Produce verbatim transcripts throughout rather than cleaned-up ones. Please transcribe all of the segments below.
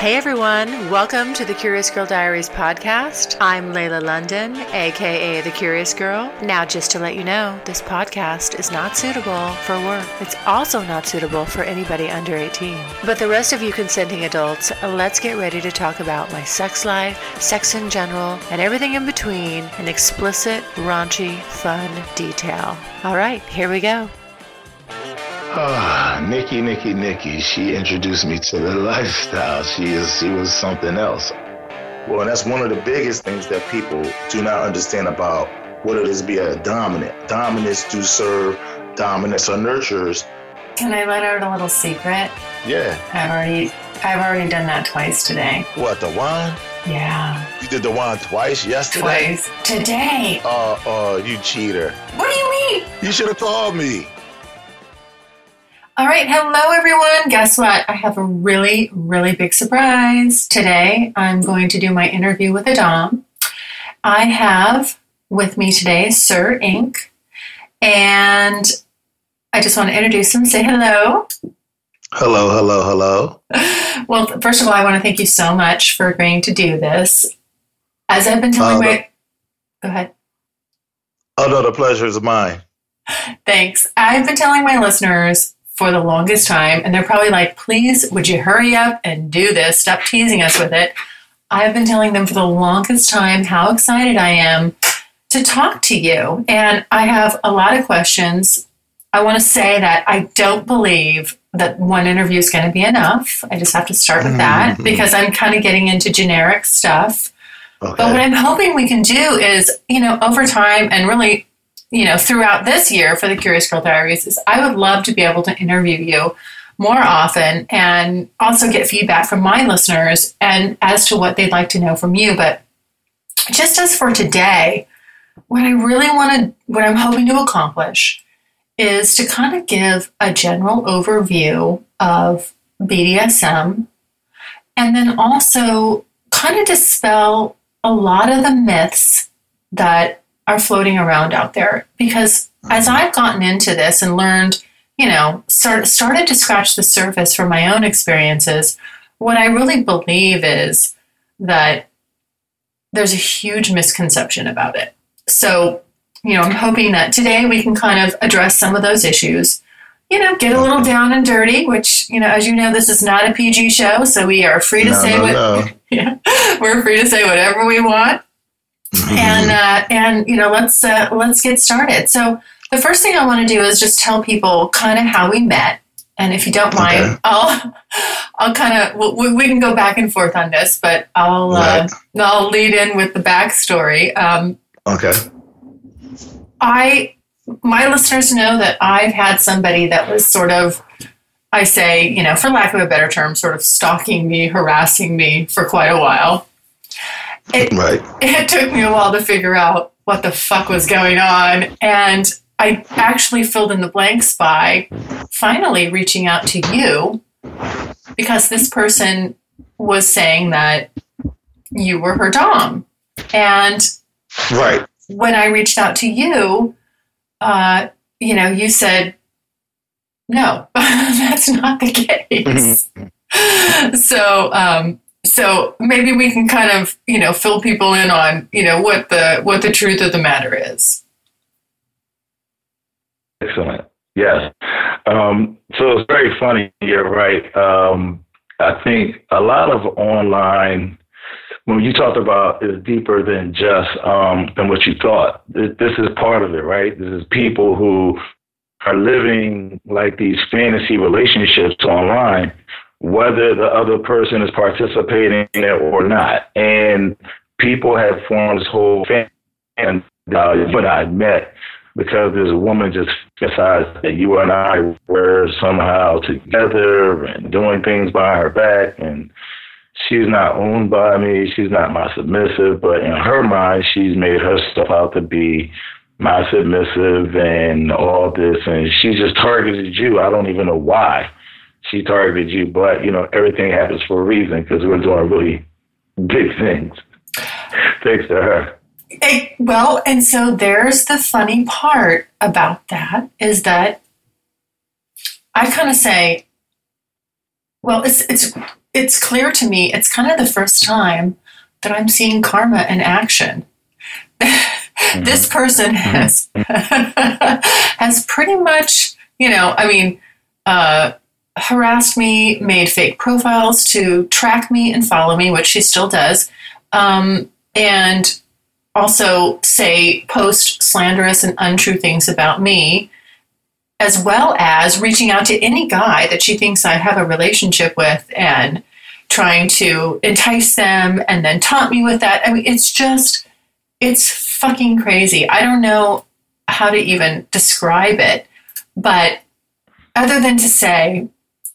Hey everyone, welcome to the Curious Girl Diaries podcast. I'm Layla London, aka The Curious Girl. Now, just to let you know, this podcast is not suitable for work. It's also not suitable for anybody under eighteen. But the rest of you consenting adults, let's get ready to talk about my sex life, sex in general, and everything in between in explicit, raunchy, fun detail. All right, here we go. Ah, Nikki, Nikki, Nikki. She introduced me to the lifestyle. She is, she was something else. Well, and that's one of the biggest things that people do not understand about what it is to be a dominant. Dominants do serve, dominants are nurturers. Can I let out a little secret? Yeah. I've already, I've already done that twice today. What, the wine? Yeah. You did the wine twice yesterday? Twice. Today. Oh, uh, uh, you cheater. What do you mean? You should have called me. All right. Hello, everyone. Guess what? I have a really, really big surprise. Today, I'm going to do my interview with a Dom. I have with me today Sir Ink. And I just want to introduce him. Say hello. Hello, hello, hello. Well, first of all, I want to thank you so much for agreeing to do this. As I've been telling uh, my... Go ahead. Oh, no, the pleasure is mine. Thanks. I've been telling my listeners for the longest time, and they're probably like, please, would you hurry up and do this? Stop teasing us with it. I've been telling them for the longest time how excited I am to talk to you. And I have a lot of questions. I want to say that I don't believe that one interview is going to be enough. I just have to start with that because I'm kind of getting into generic stuff. Okay. But what I'm hoping we can do is, you know, over time and really, you know, throughout this year for the Curious Girl Diaries, is I would love to be able to interview you more often and also get feedback from my listeners and as to what they'd like to know from you. But just as for today, what I really want to, what I'm hoping to accomplish is to kind of give a general overview of B D S M and then also kind of dispel a lot of the myths that are floating around out there. Because as I've gotten into this and learned, you know, start, started to scratch the surface from my own experiences, what I really believe is that there's a huge misconception about it. So, you know, I'm hoping that today we can kind of address some of those issues, you know, get a little down and dirty, which, you know, as you know, this is not a P G show, so we are free to no, say no, what no. yeah, we're free to say whatever we want. And, uh, and, you know, let's, uh, let's get started. So the first thing I want to do is just tell people kind of how we met. And if you don't mind, okay. I'll, I'll kind of, we, we can go back and forth on this, but I'll, right. uh, I'll lead in with the backstory. Um, okay. I, my listeners know that I've had somebody that was sort of, I say, you know, for lack of a better term, sort of stalking me, harassing me for quite a while. It, right. It took me a while to figure out what the fuck was going on. And I actually filled in the blanks by finally reaching out to you because this person was saying that you were her Dom. And right. when I reached out to you, uh, you know, you said, no, that's not the case. so, um, So maybe we can kind of, you know, fill people in on, you know, what the what the truth of the matter is. Excellent. Yes. Um, so it's very funny. You're right. Um, I think a lot of online, when you talked about, is deeper than just um, than what you thought. This is part of it, right? This is people who are living like these fantasy relationships online, whether the other person is participating in it or not. And people have formed this whole fan, and uh, when I met, because this woman just decided that you and I were somehow together and doing things behind her back, and she's not owned by me, she's not my submissive, but in her mind, she's made herself out to be my submissive and all this, and she just targeted you. I don't even know why she targeted you, but, you know, everything happens for a reason because we're doing really big things. Thanks to her. It, well, and so there's the funny part about that is that I kind of say, Well, it's it's it's clear to me. It's kind of the first time that I'm seeing karma in action. Mm-hmm. This person has has pretty much, you know, I mean, uh, harassed me, made fake profiles to track me and follow me, which she still does, um, and also say post slanderous and untrue things about me, as well as reaching out to any guy that she thinks I have a relationship with and trying to entice them and then taunt me with that. I mean, it's just, it's fucking crazy. I don't know how to even describe it, but other than to say,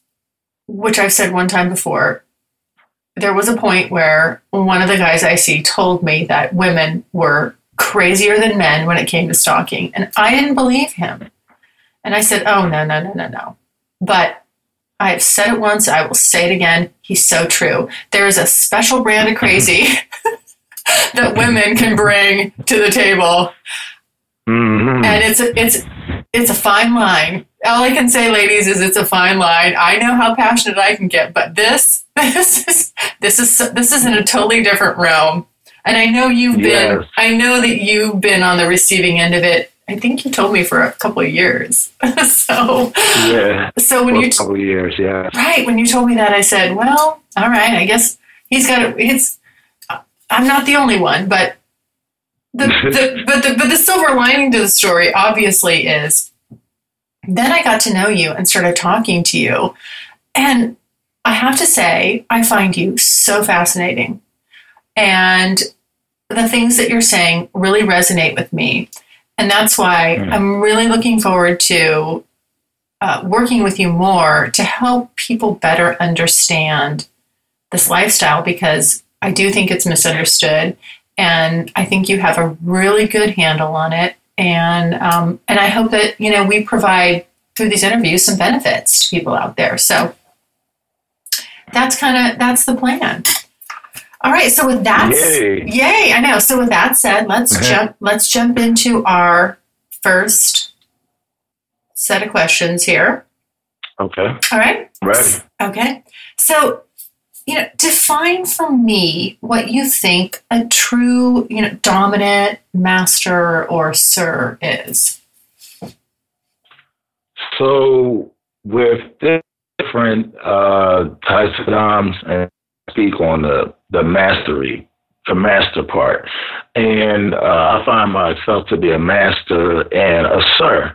which I've said one time before, there was a point where one of the guys I see told me that women were crazier than men when it came to stalking, and I didn't believe him. And I said, oh, no, no, no, no, no. But I have said it once, I will say it again. He's so true. There is a special brand of crazy that women can bring to the table. Mm-hmm. And it's a, it's, it's a fine line. All I can say, ladies, is it's a fine line. I know how passionate I can get, but this, this is, this is, this is in a totally different realm. And I know you've been, yes. I know that you've been on the receiving end of it. I think you told me for a couple of years. so, yeah. So when for you, a couple of years, yeah. Right. When you told me that, I said, well, all right, I guess he's got it. It's, I'm not the only one, but the, the, but the, but the silver lining to the story obviously is then I got to know you and started talking to you. And I have to say, I find you so fascinating. And the things that you're saying really resonate with me. And that's why mm. I'm really looking forward to uh, working with you more to help people better understand this lifestyle, because I do think it's misunderstood. And I think you have a really good handle on it. And um, and I hope that, you know, we provide through these interviews some benefits to people out there. So that's kind of, that's the plan. All right. So with that, yay. yay, I know. So with that said, let's uh-huh. jump, let's jump into our first set of questions here. Okay. All right. Ready. Okay. So, you know, define for me what you think a true, you know, dominant master or sir is. So with different uh, types of doms, and speak on the, the mastery, the master part. And uh, I find myself to be a master and a sir.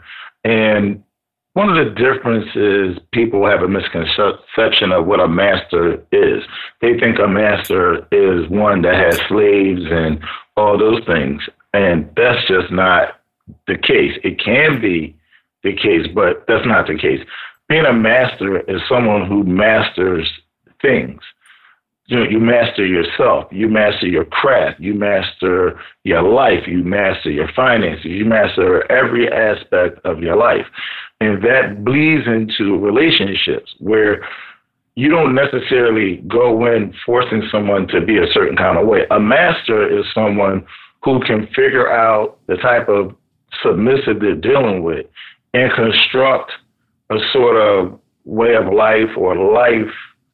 And one of the differences, people have a misconception of what a master is. They think a master is one that has slaves and all those things. And that's just not the case. It can be the case, but that's not the case. Being a master is someone who masters things. You know, you master yourself, you master your craft, you master your life, you master your finances, you master every aspect of your life. And that bleeds into relationships where you don't necessarily go in forcing someone to be a certain kind of way. A master is someone who can figure out the type of submissive they're dealing with and construct a sort of way of life or life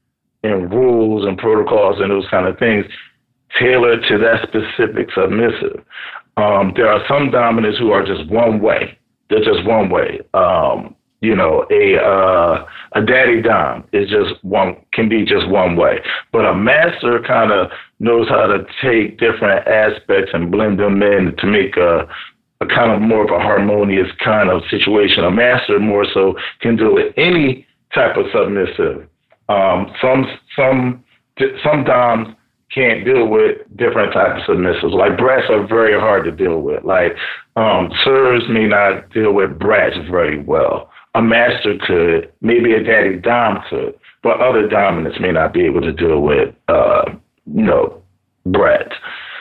and rules and protocols and those kind of things tailored to that specific submissive. Um, there are some dominants who are just one way. They're just one way. Um, you know, a uh, a daddy dom is just one, can be just one way. But a master kind of knows how to take different aspects and blend them in to make a, a kind of more of a harmonious kind of situation. A master more so can deal with any type of submissive. Um, some some some doms can't deal with different types of submissives. Like brats are very hard to deal with. Like um, sirs may not deal with brats very well. A master could, maybe a daddy dom could, but other dominants may not be able to deal with uh, you know brats.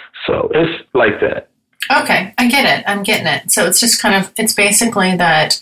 So it's like that. Okay, I get it. I'm getting it. So it's just kind of, it's basically that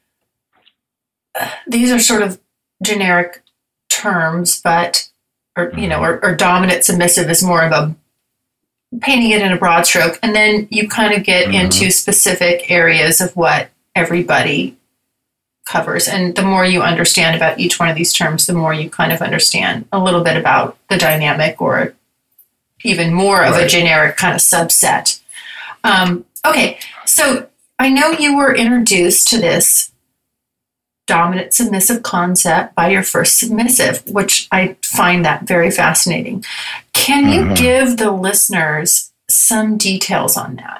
uh, these are sort of generic terms, but, or, you know, or, or dominant submissive is more of a painting it in a broad stroke. And then you kind of get mm-hmm. into specific areas of what everybody covers. And the more you understand about each one of these terms, the more you kind of understand a little bit about the dynamic, or even more of right. a generic kind of subset. Um, okay, so I know you were introduced to this dominant submissive concept by your first submissive, which I find that very fascinating. Can you mm-hmm. give the listeners some details on that?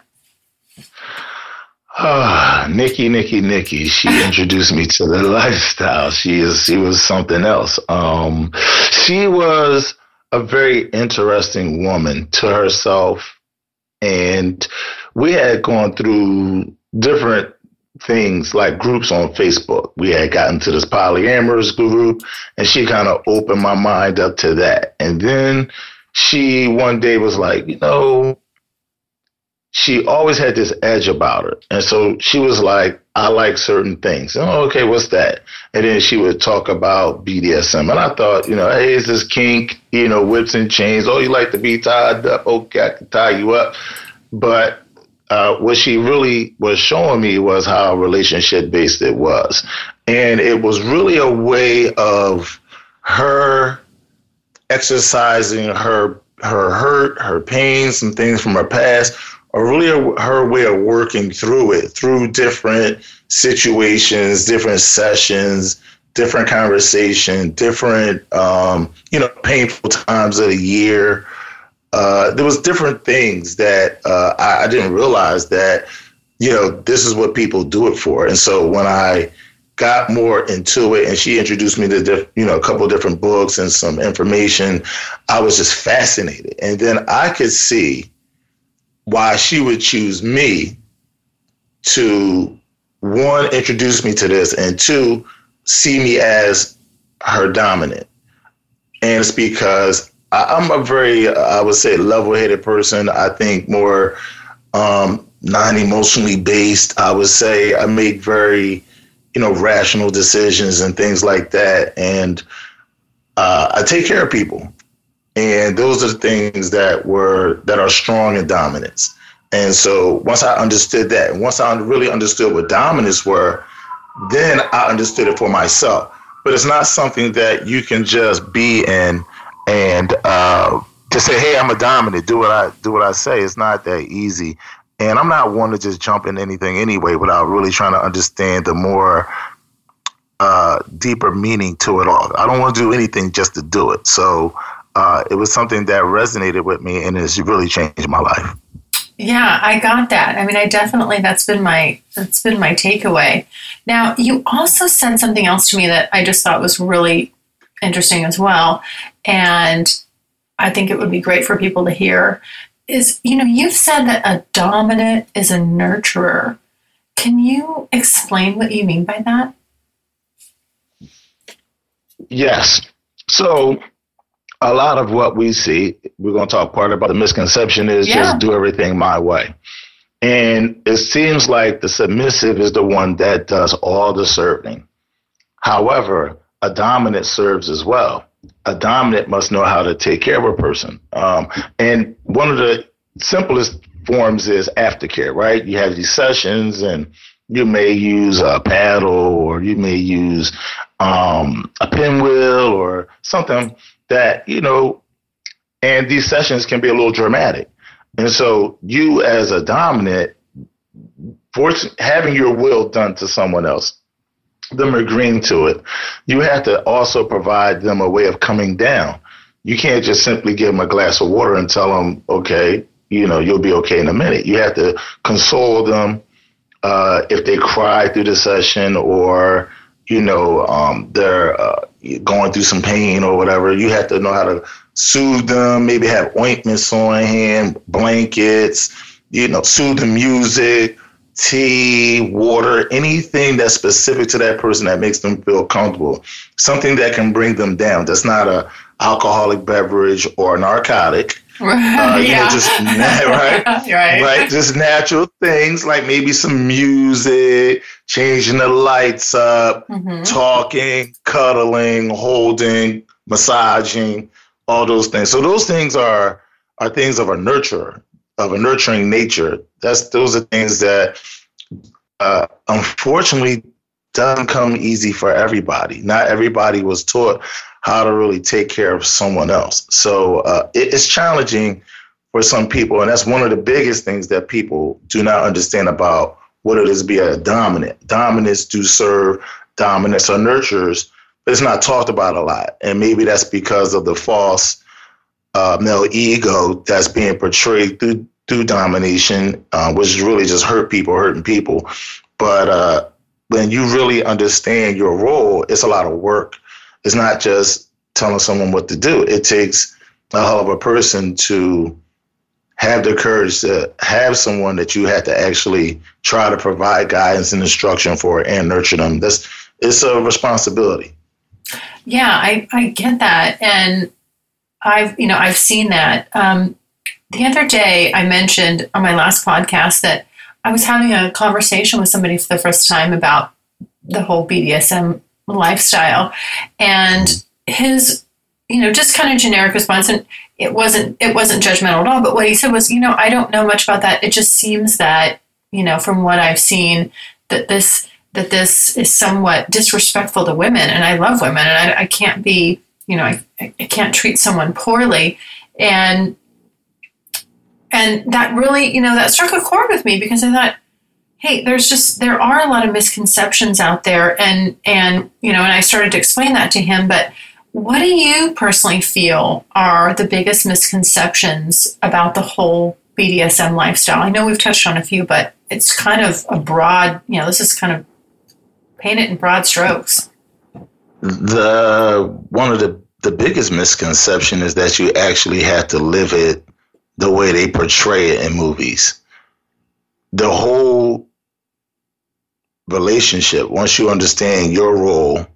Ah, Nikki, Nikki, Nikki. She introduced me to the lifestyle. She is, she was something else. Um, she was a very interesting woman to herself, and we had gone through different things like groups on Facebook. We had gotten to this polyamorous group, and she kind of opened my mind up to that. And then she one day was like, you know, she always had this edge about her. And so she was like, I like certain things. Oh, okay, what's that? And then she would talk about B D S M. And I thought, you know, hey, is this kink, you know, whips and chains? Oh, you like to be tied up? Okay, I can tie you up. But uh, what she really was showing me was how relationship based it was. And it was really a way of her exercising her her hurt, her pain, some things from her past, or really a, her way of working through it, through different situations, different sessions, different conversation, different, um, you know, painful times of the year. Uh, there was different things that uh, I, I didn't realize that, you know, this is what people do it for. And so when I got more into it and she introduced me to, diff, you know, a couple of different books and some information, I was just fascinated. And then I could see why she would choose me to, one, introduce me to this, and two, see me as her dominant. And it's because I, I'm a very, I would say, level-headed person. I think more um, non-emotionally based. I would say I make very, you know, rational decisions and things like that. And uh, I take care of people. And those are the things that were, that are strong in dominance. And so once I understood that, and once I really understood what dominance were, then I understood it for myself. But it's not something that you can just be in and uh, just say, hey, I'm a dominant, do what I do what I say. It's not that easy. And I'm not one to just jump in anything anyway without really trying to understand the more uh, deeper meaning to it all. I don't want to do anything just to do it. So uh, it was something that resonated with me, and it's really changed my life. Yeah, I got that. I mean, I definitely, that's been my, that's been my takeaway. Now, you also said something else to me that I just thought was really interesting as well. And I think it would be great for people to hear is, you know, you've said that a dominant is a nurturer. Can you explain what you mean by that? Yes. So a lot of what we see, we're going to talk part about the misconception is yeah. just do everything my way. And it seems like the submissive is the one that does all the serving. However, a dominant serves as well. A dominant must know how to take care of a person. Um, and one of the simplest forms is aftercare, right? You have these sessions and you may use a paddle or you may use um, a pinwheel or something that, you know, and these sessions can be a little dramatic. And so you as a dominant, force, having your will done to someone else, them agreeing to it, you have to also provide them a way of coming down. You can't just simply give them a glass of water and tell them, okay, you know, you'll be okay in a minute. You have to console them uh, if they cry through the session or, you know, um, they're uh, going through some pain or whatever. You have to know how to soothe them, maybe have ointments on hand, blankets, you know, soothing music, tea, water, anything that's specific to that person that makes them feel comfortable, something that can bring them down. That's not a alcoholic beverage or narcotic. Uh, you yeah. know, just right, right, right, just natural things like maybe some music, changing the lights up, mm-hmm. talking, cuddling, holding, massaging, all those things. So those things are are things of a nurturer, of a nurturing nature. That's those are things that uh, unfortunately doesn't come easy for everybody. Not everybody was taught how to really take care of someone else. So uh, it, it's challenging for some people. And that's one of the biggest things that people do not understand about what it is to be a dominant. Dominants do serve, dominants are nurturers, but it's not talked about a lot. And maybe that's because of the false uh, male ego that's being portrayed through through domination, uh, which is really just hurt people, hurting people. But uh, when you really understand your role, it's a lot of work. It's not just telling someone what to do. It takes a hell of a person to have the courage to have someone that you had to actually try to provide guidance and instruction for and nurture them. That's, it's a responsibility. Yeah, I, I get that. And I've, you know, I've seen that. Um, the other day I mentioned on my last podcast that I was having a conversation with somebody for the first time about the whole B D S M lifestyle, and his, you know, just kind of generic response. And it wasn't, it wasn't judgmental at all. But what he said was, you know, I don't know much about that. It just seems that, you know, from what I've seen, that this, that this is somewhat disrespectful to women. And I love women, and I, I can't be, you know, I, I can't treat someone poorly. And, and that really, you know, that struck a chord with me, because I thought, hey, there's just, there are a lot of misconceptions out there. And, and, you know, and I started to explain that to him. But what do you personally feel are the biggest misconceptions about the whole B D S M lifestyle? I know we've touched on a few, but it's kind of a broad, you know, this is kind of paint it in broad strokes. The, one of the, the biggest misconception is that you actually have to live it the way they portray it in movies. The whole relationship, once you understand your role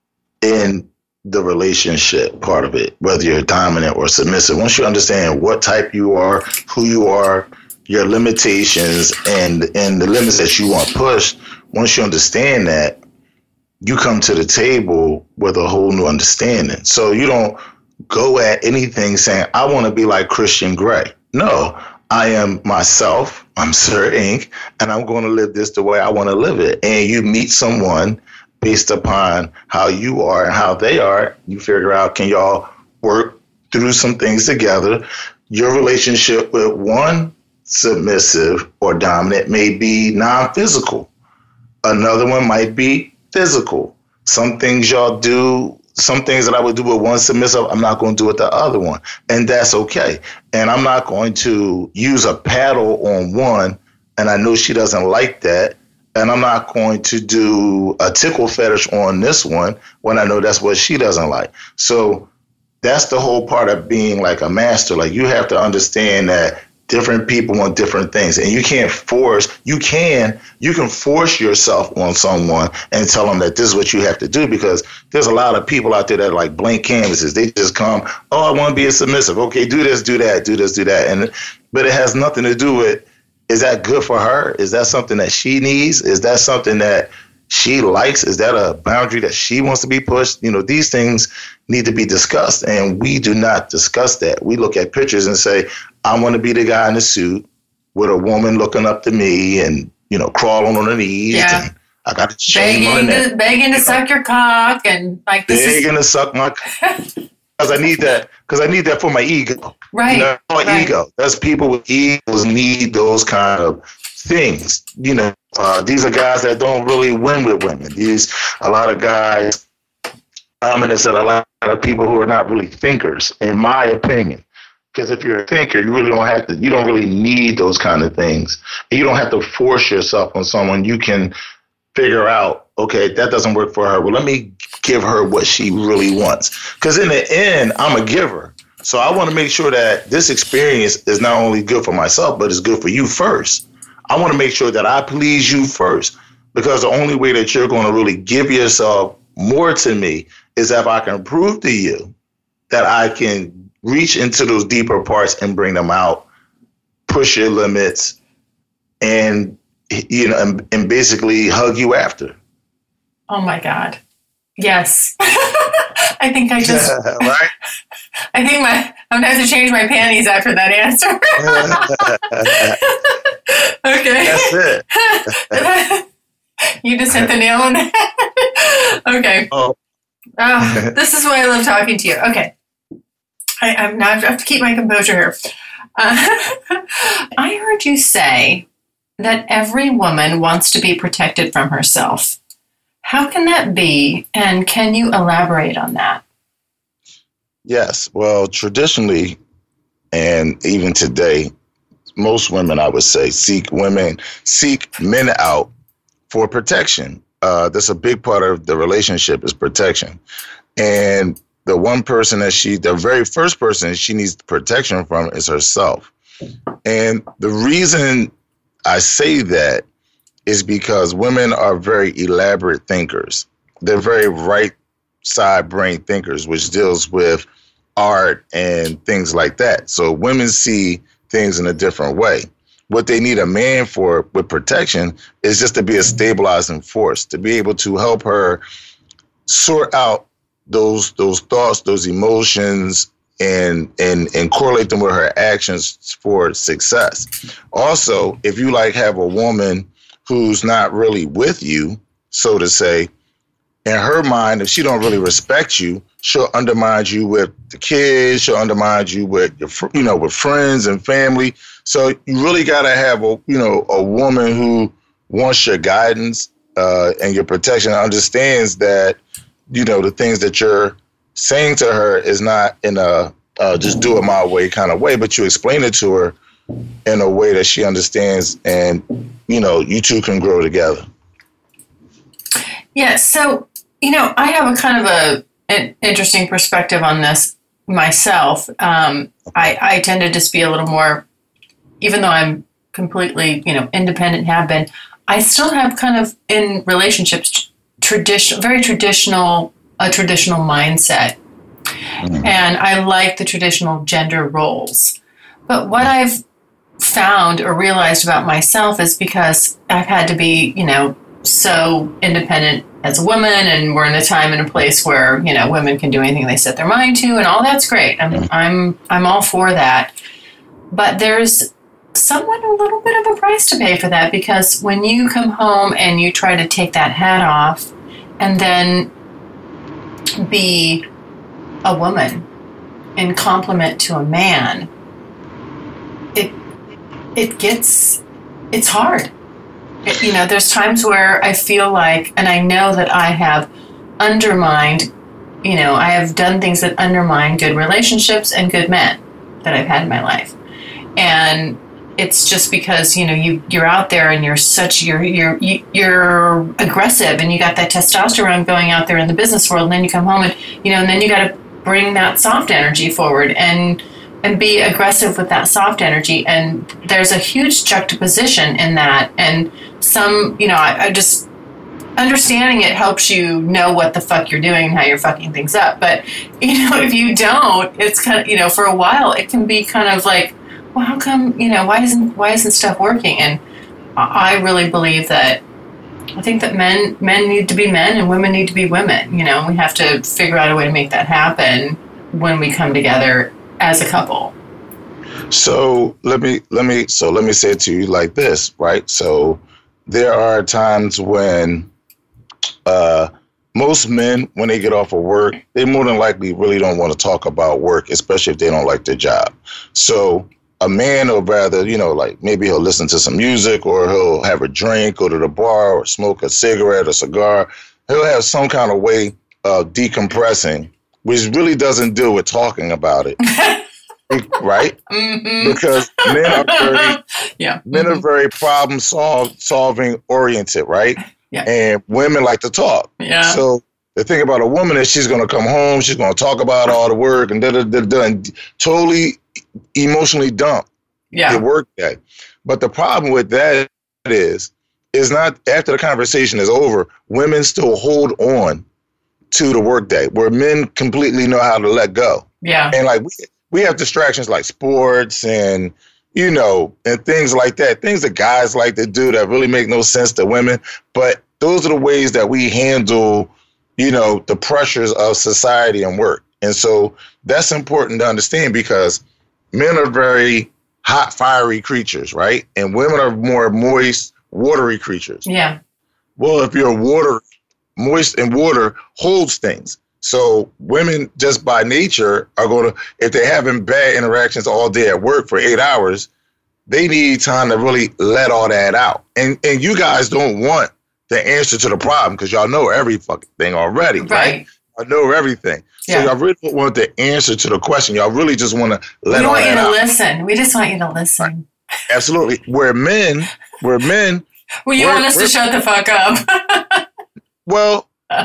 in the relationship part of it, whether you're dominant or submissive, once you understand what type you are, who you are, your limitations, and, and the limits that you want pushed, once you understand that, you come to the table with a whole new understanding. So you don't go at anything saying, I want to be like Christian Grey. No, I am myself. I'm Sir Ink, and I'm going to live this the way I want to live it. And you meet someone based upon how you are and how they are. You figure out, can y'all work through some things together? Your relationship with one submissive or dominant may be non-physical. Another one might be physical. Some things y'all do, some things that I would do with one submissive, I'm not going to do with the other one. And that's okay. And I'm not going to use a paddle on one, and I know she doesn't like that. And I'm not going to do a tickle fetish on this one when I know that's what she doesn't like. So that's the whole part of being like a master. Like, you have to understand that different people want different things, and you can't force, you can, you can force yourself on someone and tell them that this is what you have to do, because there's a lot of people out there that are like blank canvases. They just come, oh, I want to be a submissive. Okay, do this, do that, do this, do that. And, but it has nothing to do with, is that good for her? Is that something that she needs? Is that something that she likes? Is that a boundary that she wants to be pushed? You know, these things need to be discussed, and we do not discuss that. We look at pictures and say, I want to be the guy in the suit with a woman looking up to me and, you know, crawling on her knees. Yeah. And I got a chain on the neck. Begging to suck your cock, and like this begging to suck my cock. Because I need that, because I need that for my ego. Right. You know, my right. ego. That's people with egos need those kind of things. You know, uh, these are guys that don't really win with women. These, a lot of guys, I'm going to say a lot of people who are not really thinkers, in my opinion. Because if you're a thinker, you really don't have to, you don't really need those kind of things. You don't have to force yourself on someone. You can figure out, okay, that doesn't work for her. Well, let me give her what she really wants. Because in the end, I'm a giver. So I want to make sure that this experience is not only good for myself, but it's good for you first. I want to make sure that I please you first, because the only way that you're going to really give yourself more to me is if I can prove to you that I can reach into those deeper parts and bring them out, push your limits, and, you know, and, and basically hug you after. Oh my God. Yes. I think I just, right? I think my, I'm going to have to change my panties after that answer. Okay. That's it. You just hit the nail on the head. Okay. Oh. Uh, this is why I love talking to you. Okay. I, I'm now, I have to keep my composure here. Uh, I heard you say that every woman wants to be protected from herself. How can that be? And can you elaborate on that? Yes. Well, traditionally, and even today, most women, I would say, seek women, seek men out for protection. Uh, that's a big part of the relationship is protection. And the one person that she, the very first person she needs protection from is herself. And the reason I say that is because women are very elaborate thinkers. They're very right side brain thinkers, which deals with art and things like that. So women see things in a different way. What they need a man for with protection is just to be a stabilizing force, to be able to help her sort out those those thoughts, those emotions, and and and correlate them with her actions for success. Also, if you like have a woman who's not really with you, so to say, in her mind, if she don't really respect you, she'll undermine you with the kids. She'll undermine you with your, you know, with friends and family. So you really got to have a, you know, a woman who wants your guidance uh, and your protection, and understands that, you know, the things that you're saying to her is not in a uh, just do it my way kind of way, but you explain it to her in a way that she understands, and, you know, you two can grow together. Yeah. So, you know, I have a kind of a an interesting perspective on this myself. Um, I, I tend to just be a little more, even though I'm completely, you know, independent, have been, I still have kind of in relationships, traditional, very traditional, a traditional mindset. Mm-hmm. And I like the traditional gender roles. But what I've found or realized about myself is because I've had to be, you know, so independent as a woman, and we're in a time and a place where, you know, women can do anything they set their mind to, and all that's great. I'm I'm I'm all for that. But there's somewhat a little bit of a price to pay for that, because when you come home and you try to take that hat off and then be a woman in complement to a man, it it gets it's hard. It, you know, there's times where I feel like, and I know that I have undermined, you know, I have done things that undermine good relationships and good men that I've had in my life. And it's just because, you know, you, you're out there and you're such, you're, you're, you're aggressive, and you got that testosterone going out there in the business world. And then you come home and, you know, and then you got to bring that soft energy forward and, and be aggressive with that soft energy. And there's a huge juxtaposition in that. And some, you know, I, I just, understanding it helps you know what the fuck you're doing and how you're fucking things up. But, you know, if you don't, it's kind of, you know, for a while, it can be kind of like, well, how come, you know, why isn't, why isn't stuff working? And I really believe that, I think that men, men need to be men and women need to be women. You know, we have to figure out a way to make that happen when we come together as a couple. So let me let me so let me say it to you like this, right? So there are times when uh, most men, when they get off of work, they more than likely really don't want to talk about work, especially if they don't like their job. So a man will rather, you know, like maybe he'll listen to some music, or he'll have a drink, go to the bar, or smoke a cigarette or cigar. He'll have some kind of way of decompressing, which really doesn't deal with talking about it. Right? Mm-hmm. Because men are very, yeah. men mm-hmm. are very problem solve, solving oriented, right? Yeah. And women like to talk. Yeah. So the thing about a woman is she's going to come home, she's going to talk about all the work and da da da da, and totally emotionally dump yeah. the work day. But the problem with that is, is not after the conversation is over, women still hold on to the work day, where men completely know how to let go. Yeah. And like we, we have distractions like sports and, you know, and things like that, things that guys like to do that really make no sense to women. But those are the ways that we handle, you know, the pressures of society and work. And so that's important to understand, because men are very hot, fiery creatures, right? And women are more moist, watery creatures. Yeah. Well, if you're water, moist and water holds things. So women just by nature are going to, if they're having bad interactions all day at work for eight hours, they need time to really let all that out. And and you guys don't want the answer to the problem because y'all know every fucking thing already, right? right? I know everything. So yeah. y'all really don't want the answer to the question. Y'all really just want to let all that out. We want you to listen. We just want you to listen. Right. Absolutely. Where men, where men. Well, you want us to shut the fuck up. Well,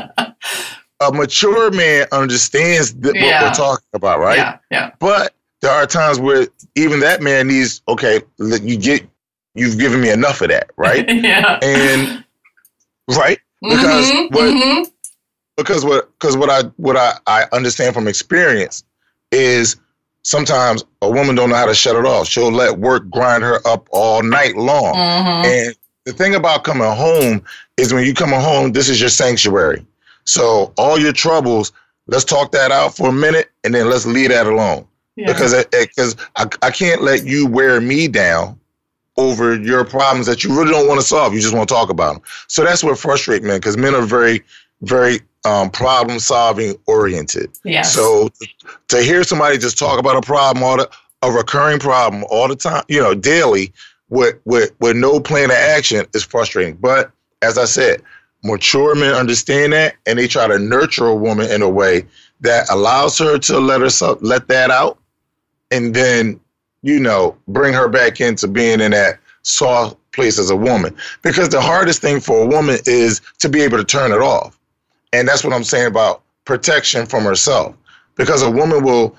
a mature man understands th- yeah. what we're talking about, right? Yeah, yeah. But there are times where even that man needs, okay, you get, you've given me enough of that, right? yeah. And right because mm-hmm, what mm-hmm. because what because what I what I, I understand from experience is sometimes a woman don't know how to shut it off. She'll let work grind her up all night long, mm-hmm. and the thing about coming home is when you come home, this is your sanctuary. So all your troubles, let's talk that out for a minute, and then let's leave that alone. Yeah. Because because I, I can't let you wear me down over your problems that you really don't want to solve. You just want to talk about them. So that's what frustrates men, because men are very, very um, problem-solving oriented. Yes. So to hear somebody just talk about a problem, all the, a recurring problem all the time, you know, daily, with, with, with no plan of action is frustrating. But as I said, mature men understand that, and they try to nurture a woman in a way that allows her to let herself let that out, and then, you know, bring her back into being in that soft place as a woman. Because the hardest thing for a woman is to be able to turn it off. And that's what I'm saying about protection from herself. Because a woman will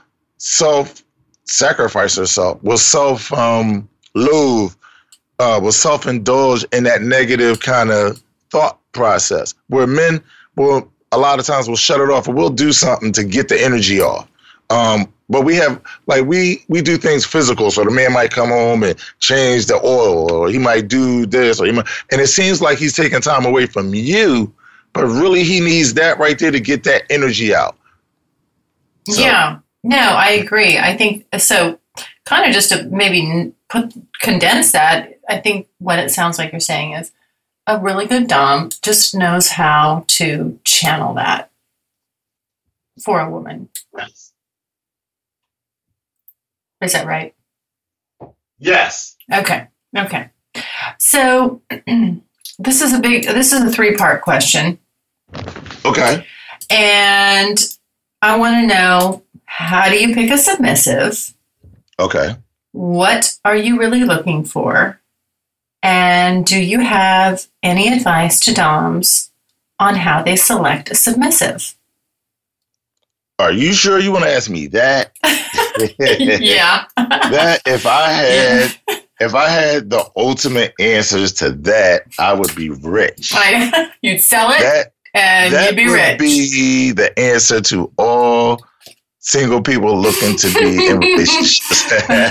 self-sacrifice herself, will self um, loathe, uh, will self-indulge in that negative kind of thought process, where men will a lot of times will shut it off, or we'll do something to get the energy off. Um, but we have, like, we we do things physical. So the man might come home and change the oil, or he might do this, or he might, and it seems like he's taking time away from you, but really he needs that right there to get that energy out. So. Yeah, no, I agree. I think so. Kind of just to maybe put condense that, I think what it sounds like you're saying is a really good dom just knows how to channel that for a woman. Yes. Is that right? Yes. Okay. Okay. So this is a big, this is a three-part question. Okay. And I want to know, how do you pick a submissive? Okay. What are you really looking for? And do you have any advice to doms on how they select a submissive? Are you sure you want to ask me that? Yeah. That if I had if I had the ultimate answers to that, I would be rich. I, you'd sell it that, and that you'd be would rich. Be the answer to all single people looking to be in relationships.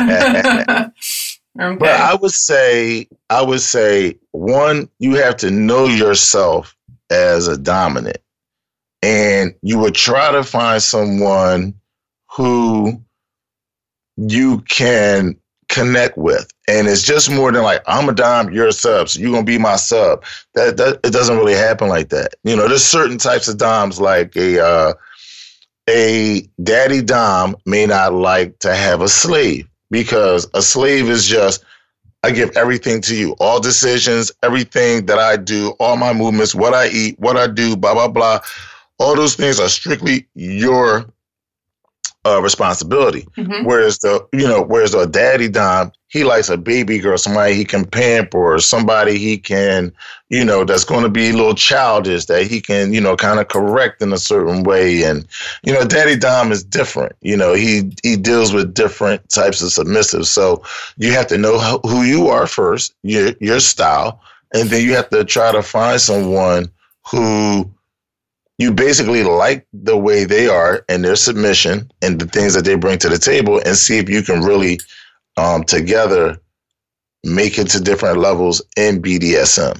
Okay. But I would say, I would say, one, you have to know yourself as a dominant, and you would try to find someone who you can connect with. And it's just more than like, I'm a dom, you're a sub, so you're going to be my sub. That, that it doesn't really happen like that. You know, there's certain types of doms, like a, uh, a daddy dom may not like to have a slave, because a slave is just, I give everything to you, all decisions, everything that I do, all my movements, what I eat, what I do, blah, blah, blah. All those things are strictly your uh, responsibility. Mm-hmm. Whereas the, you know, whereas the daddy dom, he likes a baby girl, somebody he can pamper, or somebody he can, you know, that's going to be a little childish, that he can, you know, kind of correct in a certain way. And, you know, daddy dom is different. You know, he, he deals with different types of submissives. So you have to know who you are first, your, your style, and then you have to try to find someone who you basically like the way they are and their submission and the things that they bring to the table, and see if you can really um, together make it to different levels in B D S M.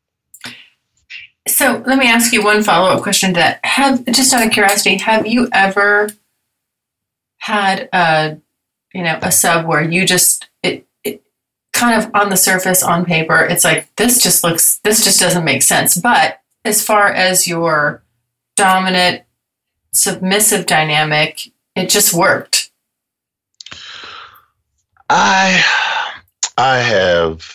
So let me ask you one follow-up question to that. Have, just out of curiosity, have you ever had a, you know, a sub where you just, it, it kind of on the surface, on paper, it's like, this just looks, this just doesn't make sense. But as far as your dominant, submissive dynamic, it just worked. I, I have,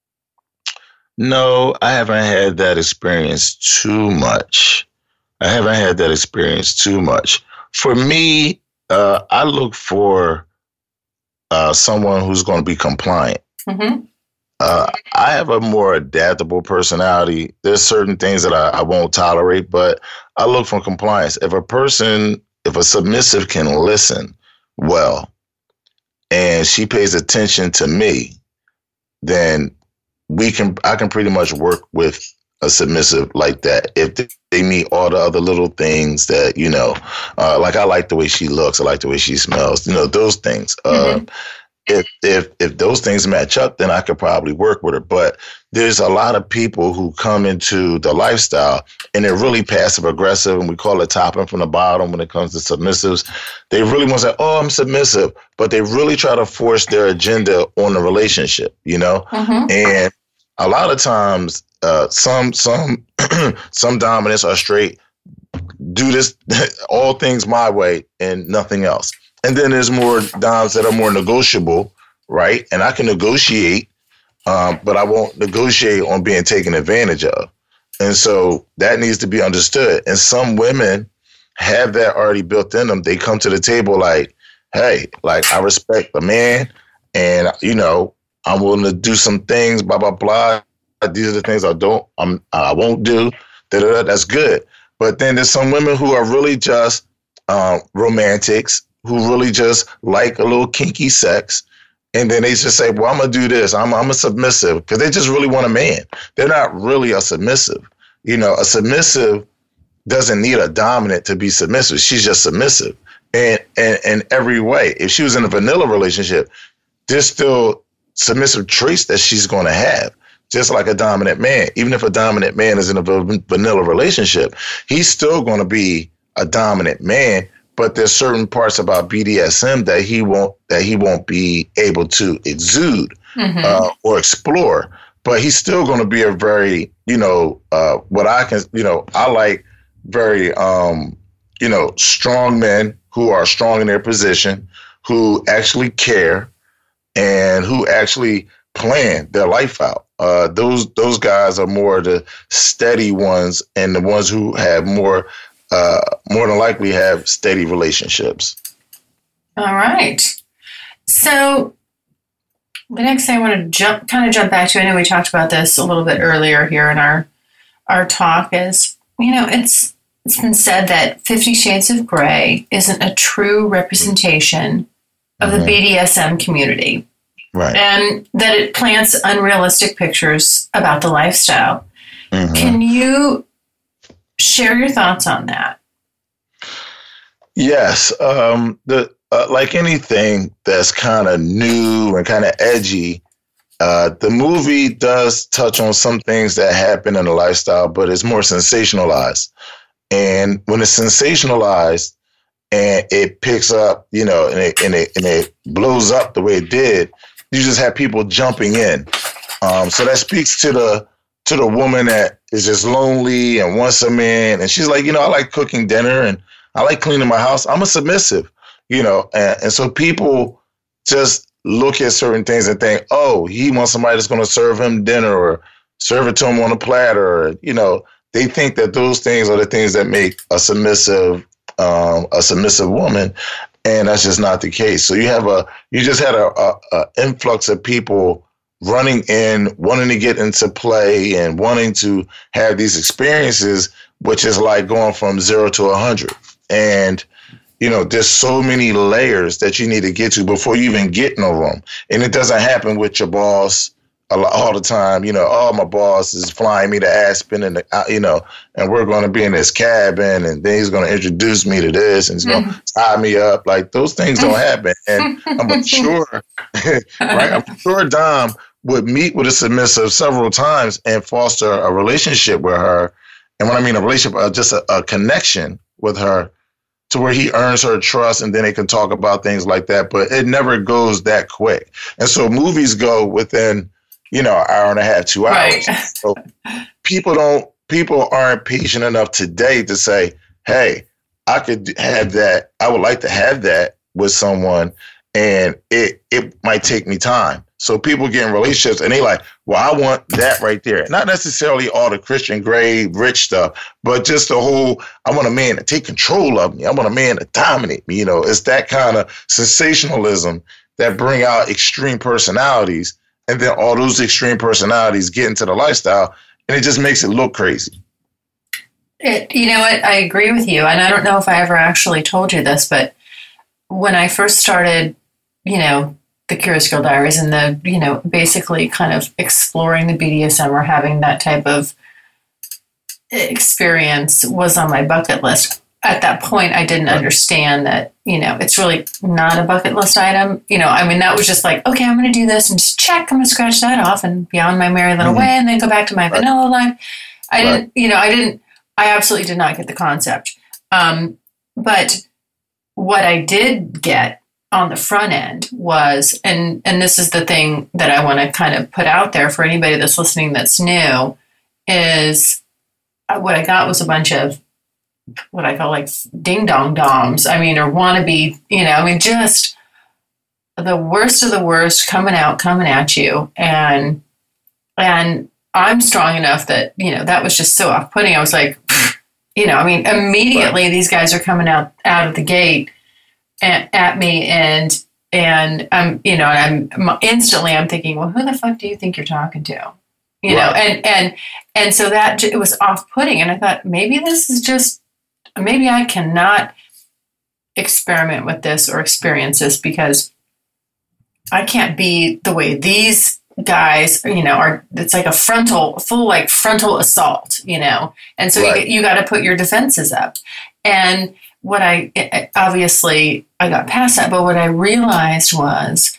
no, I haven't had that experience too much. I haven't had that experience too much. For me, uh, I look for uh, someone who's going to be compliant. Mm-hmm. Uh, I have a more adaptable personality. There's certain things that I, I won't tolerate, but I look for compliance. If a person, if a submissive can listen well, and she pays attention to me, then we can, I can pretty much work with a submissive like that. If they meet all the other little things that, you know, uh, like I like the way she looks, I like the way she smells, you know, those things. Mm-hmm. Uh, if if if those things match up, then I could probably work with her. But there's a lot of people who come into the lifestyle and they're really passive aggressive, and we call it topping from the bottom when it comes to submissives. They really want to say, oh, I'm submissive, but they really try to force their agenda on the relationship, you know? Mm-hmm. And a lot of times, uh, some some some dominants are straight, do this, all things my way and nothing else. And then there's more doms that are more negotiable, right? And I can negotiate, um, but I won't negotiate on being taken advantage of. And so that needs to be understood. And some women have that already built in them. They come to the table like, hey, like I respect the man, and you know, I'm willing to do some things, blah, blah, blah. These are the things I don't, I'm, I won't do. Da-da-da. That's good. But then there's some women who are really just um, romantics, who really just like a little kinky sex. And then they just say, well, I'm going to do this. I'm, I'm a submissive, because they just really want a man. They're not really a submissive. You know, a submissive doesn't need a dominant to be submissive. She's just submissive. And in and every way, if she was in a vanilla relationship, there's still submissive traits that she's going to have, just like a dominant man. Even if a dominant man is in a vanilla relationship, he's still going to be a dominant man. But there's certain parts about B D S M that he won't that he won't be able to exude mm-hmm. uh, or explore. But he's still going to be a very, you know, uh, what I can, you know, I like very, um, you know, strong men who are strong in their position, who actually care, and who actually plan their life out. Uh, those those guys are more the steady ones, and the ones who have more. Uh, more than likely have steady relationships. All right. So the next thing I want to jump, kind of jump back to, I know we talked about this a little bit earlier here in our our talk, is, you know, it's it's been said that Fifty Shades of Grey isn't a true representation of mm-hmm. the B D S M community. Right. And that it plants unrealistic pictures about the lifestyle. Mm-hmm. Can you share your thoughts on that? Yes. Um, the uh, like anything that's kind of new and kind of edgy, uh, the movie does touch on some things that happen in the lifestyle, but it's more sensationalized. And when it's sensationalized and it picks up, you know, and it, and it, and it blows up the way it did, you just have people jumping in. Um, so that speaks to the to the woman that is just lonely and wants a man. And she's like, you know, I like cooking dinner and I like cleaning my house. I'm a submissive, you know. And, and so people just look at certain things and think, oh, he wants somebody that's going to serve him dinner or serve it to him on a platter. Or, you know, they think that those things are the things that make a submissive, um, a submissive woman. And that's just not the case. So you have a, you just had a, a, a influx of people running in, wanting to get into play and wanting to have these experiences, which is like going from zero to a hundred. And, you know, there's so many layers that you need to get to before you even get in a room. And it doesn't happen with your boss all the time. You know, oh, my boss is flying me to Aspen and, the, you know, and we're going to be in this cabin and then he's going to introduce me to this and he's going to tie me up. Like, those things don't happen. And I'm sure, right? I'm sure Dom would meet with a submissive several times and foster a relationship with her. And when I mean a relationship, uh, just a, a connection with her to where he earns her trust, and then they can talk about things like that. But it never goes that quick. And so movies go within, you know, an hour and a half, two hours. Right. So people don't, people aren't patient enough today to say, hey, I could have that. I would like to have that with someone, and it it might take me time. So people get in relationships and they like, well, I want that right there. Not necessarily all the Christian grade rich stuff, but just the whole, I want a man to take control of me. I want a man to dominate me. You know, it's that kind of sensationalism that bring out extreme personalities. And then all those extreme personalities get into the lifestyle, and it just makes it look crazy. It, you know what? I agree with you. And I don't know if I ever actually told you this, but when I first started, you know, the Curious Girl Diaries and the, you know, basically kind of exploring the B D S M or having that type of experience was on my bucket list. At that point, I didn't understand that, you know, it's really not a bucket list item. You know, I mean, that was just like, okay, I'm going to do this and just check. I'm going to scratch that off and be on my merry little mm-hmm. way and then go back to my right. vanilla life. I right. didn't, you know, I didn't, I absolutely did not get the concept. Um, but what I did get on the front end was, and and this is the thing that I want to kind of put out there for anybody that's listening that's new, is what I got was a bunch of what I call like ding dong doms. I mean, or wannabe, you know, I mean, just the worst of the worst coming out, coming at you. And, and I'm strong enough that, you know, that was just so off-putting. I was like, you know, I mean, immediately these guys are coming out, out of the gate at, at me, and and I'm, you know, and I'm instantly I'm thinking, well, who the fuck do you think you're talking to? You right. know, and and and so that it was off-putting, and I thought maybe this is just maybe I cannot experiment with this or experience this because I can't be the way these guys, you know, are. It's like a frontal, full like frontal assault, you know, and so right. you, you got to put your defenses up. And what I obviously I got past that, but what I realized was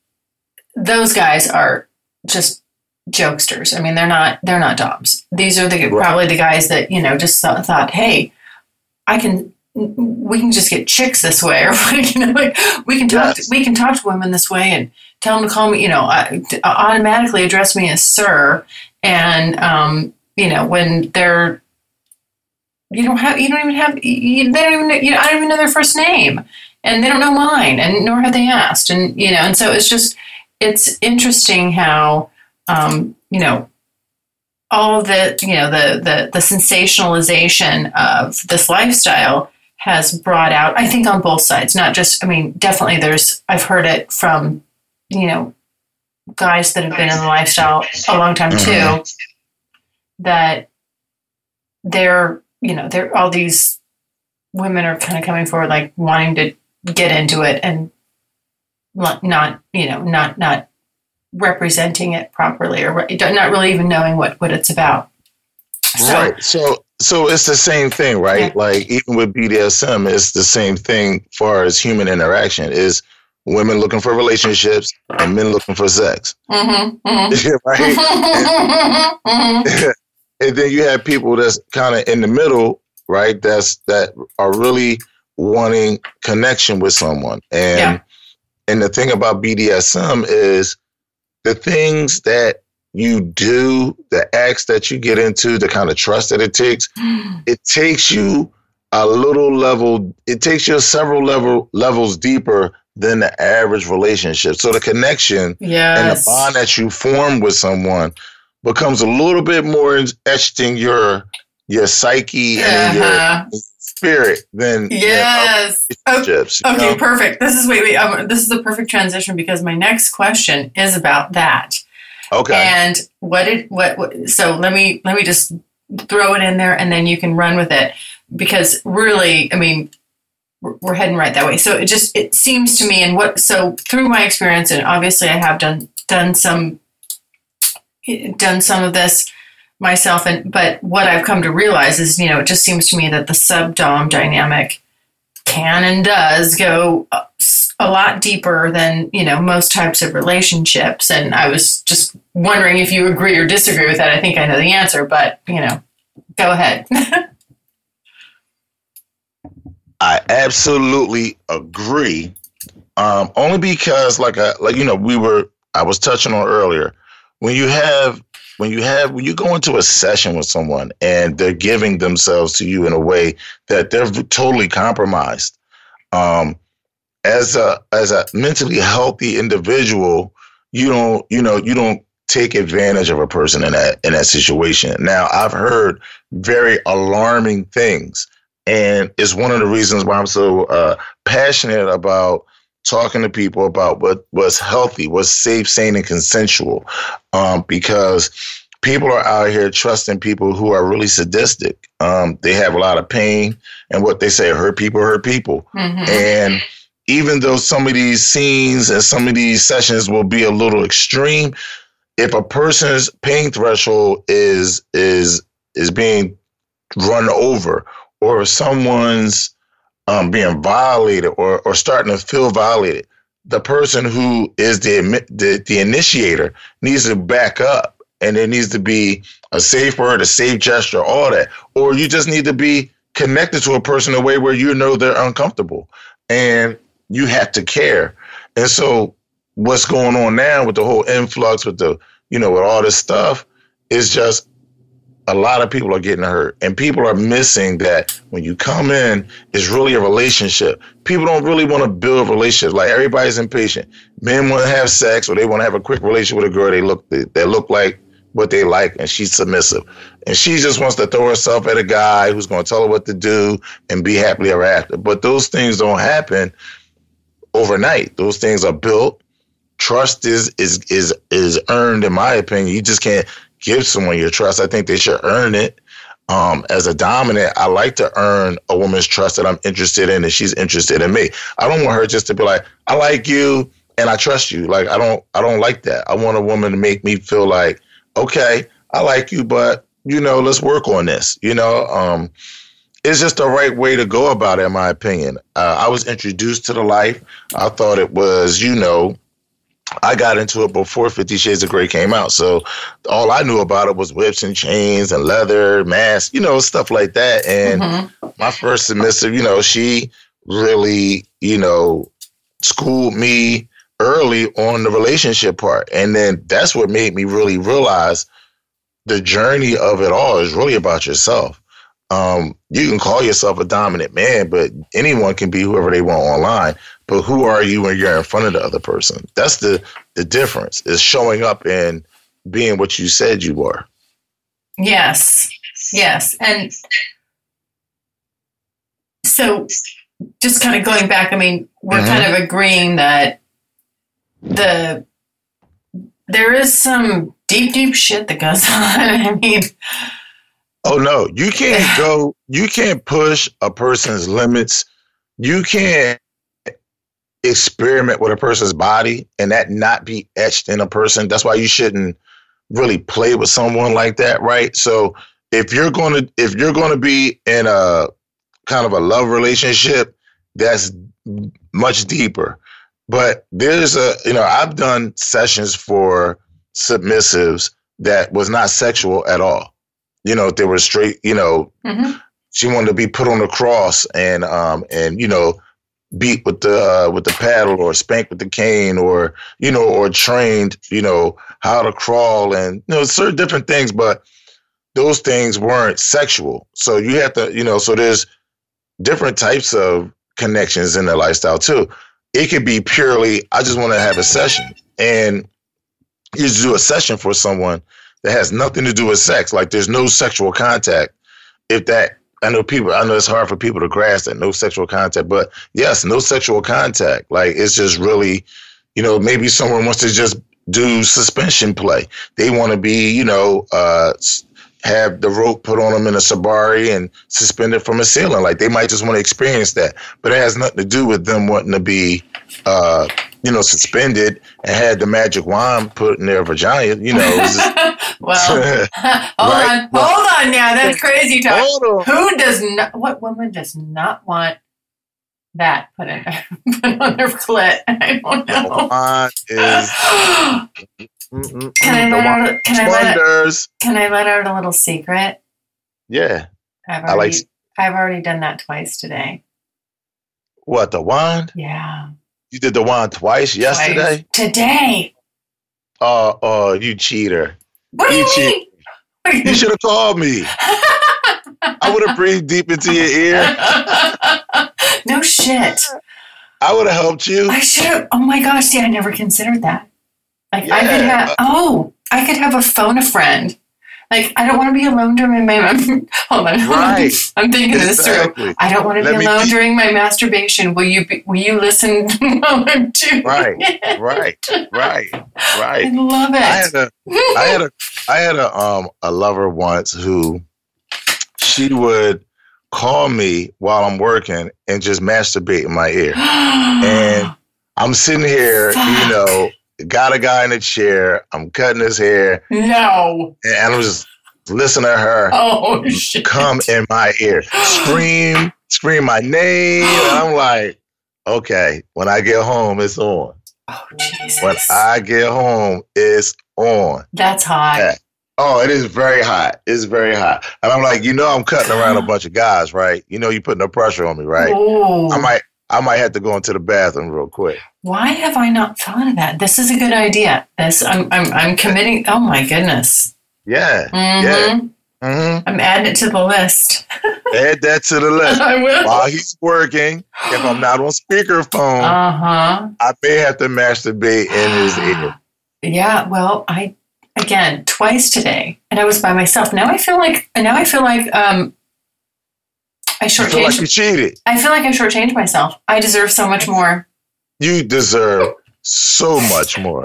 those guys are just jokesters. I mean, they're not they're not doms. These are the right. probably the guys that, you know, just thought, thought, hey, I can we can just get chicks this way, or you know, like we can talk yes. to, we can talk to women this way and tell them to call me, you know, uh, automatically address me as sir, and um, you know, when they're you don't have you don't even have you, they don't even know, you know, I don't even know their first name, and they don't know mine, and nor have they asked, and you know, and so it's just it's interesting how um, you know. all of the, you know, the, the, the sensationalization of this lifestyle has brought out, I think on both sides, not just, I mean, definitely there's, I've heard it from, you know, guys that have been in the lifestyle a long time too, that they're, you know, they're all these women are kind of coming forward, like wanting to get into it and not, you know, not, not, representing it properly, or not really even knowing what, what it's about. So, right. So, so it's the same thing, right? Yeah. Like even with B D S M, it's the same thing as far as human interaction is women looking for relationships and men looking for sex. Mm-hmm, mm-hmm. Right. and, mm-hmm. and then you have people that's kind of in the middle, right? That's, that are really wanting connection with someone. And, yeah. and the thing about B D S M is, the things that you do, the acts that you get into, the kind of trust that it takes, it takes you a little level, it takes you several level levels deeper than the average relationship. So the connection yes. and the bond that you form with someone becomes a little bit more etched in your your psyche and uh-huh. your spirit than yes. Okay, okay perfect. This is wait wait. Um, this is the perfect transition because my next question is about that. Okay. And what did what, what? So let me let me just throw it in there, and then you can run with it because really, I mean, we're, we're heading right that way. So it just it seems to me, and what so through my experience, and obviously I have done done some done some of this myself, and but what I've come to realize is, you know, it just seems to me that the sub-dom dynamic can and does go a lot deeper than, you know, most types of relationships. And I was just wondering if you agree or disagree with that. I think I know the answer, but, you know, go ahead. I absolutely agree. Um, only because, like, I, like you know, we were I was touching on earlier. When you have when you have when you go into a session with someone and they're giving themselves to you in a way that they're totally compromised, um, as a as a mentally healthy individual, you don't you know you don't take advantage of a person in that in that situation. Now, I've heard very alarming things, and it's one of the reasons why I'm so uh, passionate about talking to people about what what's healthy, what's safe, sane, and consensual, um, because people are out here trusting people who are really sadistic. Um, they have a lot of pain, and what they say, hurt people hurt people. Mm-hmm. And even though some of these scenes and some of these sessions will be a little extreme, if a person's pain threshold is is is being run over, or if someone's um, being violated or or starting to feel violated, the person who is the, the the initiator needs to back up, and there needs to be a safe word, a safe gesture, all that. Or you just need to be connected to a person in a way where you know they're uncomfortable, and you have to care. And so what's going on now with the whole influx, with the, you know, with all this stuff, is just a lot of people are getting hurt, and people are missing that when you come in, it's really a relationship. People don't really want to build relationships. Like, everybody's impatient. Men want to have sex, or they want to have a quick relationship with a girl they look they, they look like what they like, and she's submissive. And she just wants to throw herself at a guy who's going to tell her what to do and be happily ever after. But those things don't happen overnight. Those things are built. Trust is is is is earned, in my opinion. You just can't give someone your trust. I think they should earn it. Um, as a dominant, I like to earn a woman's trust that I'm interested in and she's interested in me. I don't want her just to be like, I like you and I trust you. Like, I don't I don't like that. I want a woman to make me feel like, okay, I like you, but, you know, let's work on this. You know, um, it's just the right way to go about it, in my opinion. Uh, I was introduced to the life. I thought it was, you know, I got into it before Fifty Shades of Grey came out. So all I knew about it was whips and chains and leather, masks, you know, stuff like that. And mm-hmm. my first submissive, you know, she really, you know, schooled me early on the relationship part. And then that's what made me really realize the journey of it all is really about yourself. Um, you can call yourself a dominant man, but anyone can be whoever they want online. But who are you when you're in front of the other person? That's the, the difference, is showing up and being what you said you were. Yes. Yes. And so just kind of going back, I mean, we're mm-hmm. kind of agreeing that the there is some deep, deep shit that goes on. I mean, oh no, you can't go, you can't push a person's limits. You can't experiment with a person's body and that not be etched in a person. That's why you shouldn't really play with someone like that, right? So if you're going to, if you're going to be in a kind of a love relationship, that's much deeper. But there's a, you know, I've done sessions for submissives that was not sexual at all. You know, they were straight, you know, mm-hmm. she wanted to be put on the cross and, um, and, you know, beat with the, uh, with the paddle or spank with the cane or, you know, or trained, you know, how to crawl and, you know, certain different things, but those things weren't sexual. So you have to, you know, so there's different types of connections in the lifestyle too. It could be purely, I just want to have a session, and you just do a session for someone that has nothing to do with sex. Like, there's no sexual contact. If that, I know people, I know it's hard for people to grasp that, no sexual contact, but yes, no sexual contact. Like, it's just really, you know, maybe someone wants to just do suspension play. They want to be, you know, uh, have the rope put on them in a Sabari and suspended from a ceiling. Like, they might just want to experience that, but it has nothing to do with them wanting to be, uh, you know, suspended and had the magic wand put in their vagina, you know. Just, well, hold right? on, well, hold on now. That's crazy talk. Who does not, what woman does not want that put in put on their clit? I don't know. The wand is... Mm-mm-mm. Can I let out? A, can I let out, Can I let out a little secret? Yeah, I've already, I like. I've already done that twice today. what, the wand? Yeah. You did the wand twice, twice. yesterday? Today. Oh, oh, you cheater. What do you, you mean? Cheat. You should have called me. I would have breathed deep into your ear. No shit. I would have helped you. I should have. Oh my gosh. See, I never considered that. Like yeah. I could have, oh, I could have a phone a friend. Like, I don't want to be alone during my, hold on, hold right. on. I'm thinking exactly. this through. I don't want to Let be alone be- during my masturbation. Will you be, will you listen while I'm doing right. it? Right, right, right. I love it. I had a, I had a, I had a, um, a lover once who, she would call me while I'm working and just masturbate in my ear. And I'm sitting here, Fuck. you know, got a guy in a chair. I'm cutting his hair. No. And I'm just listening to her oh, shit. come in my ear. Scream, scream my name. And I'm like, okay, when I get home, it's on. Oh, Jesus. When I get home, it's on. That's hot. Yeah. Oh, it is very hot. It's very hot. And I'm like, you know, I'm cutting around a bunch of guys, right? You know, you're putting no pressure on me, right? Ooh. I might I might have to go into the bathroom real quick. Why have I not thought of that? This is a good idea. This I'm I'm I'm committing. Oh my goodness. Yeah. Mm-hmm. Yeah. Mm-hmm. I'm adding it to the list. Add that to the list. I will. While he's working, if I'm not on speakerphone, uh-huh. I may have to masturbate in his ear. Yeah. Well, I again twice today, and I was by myself. Now I feel like now I feel like um. I shortchanged. feel like you cheated. I feel like I shortchanged myself. I deserve so much more. You deserve so much more.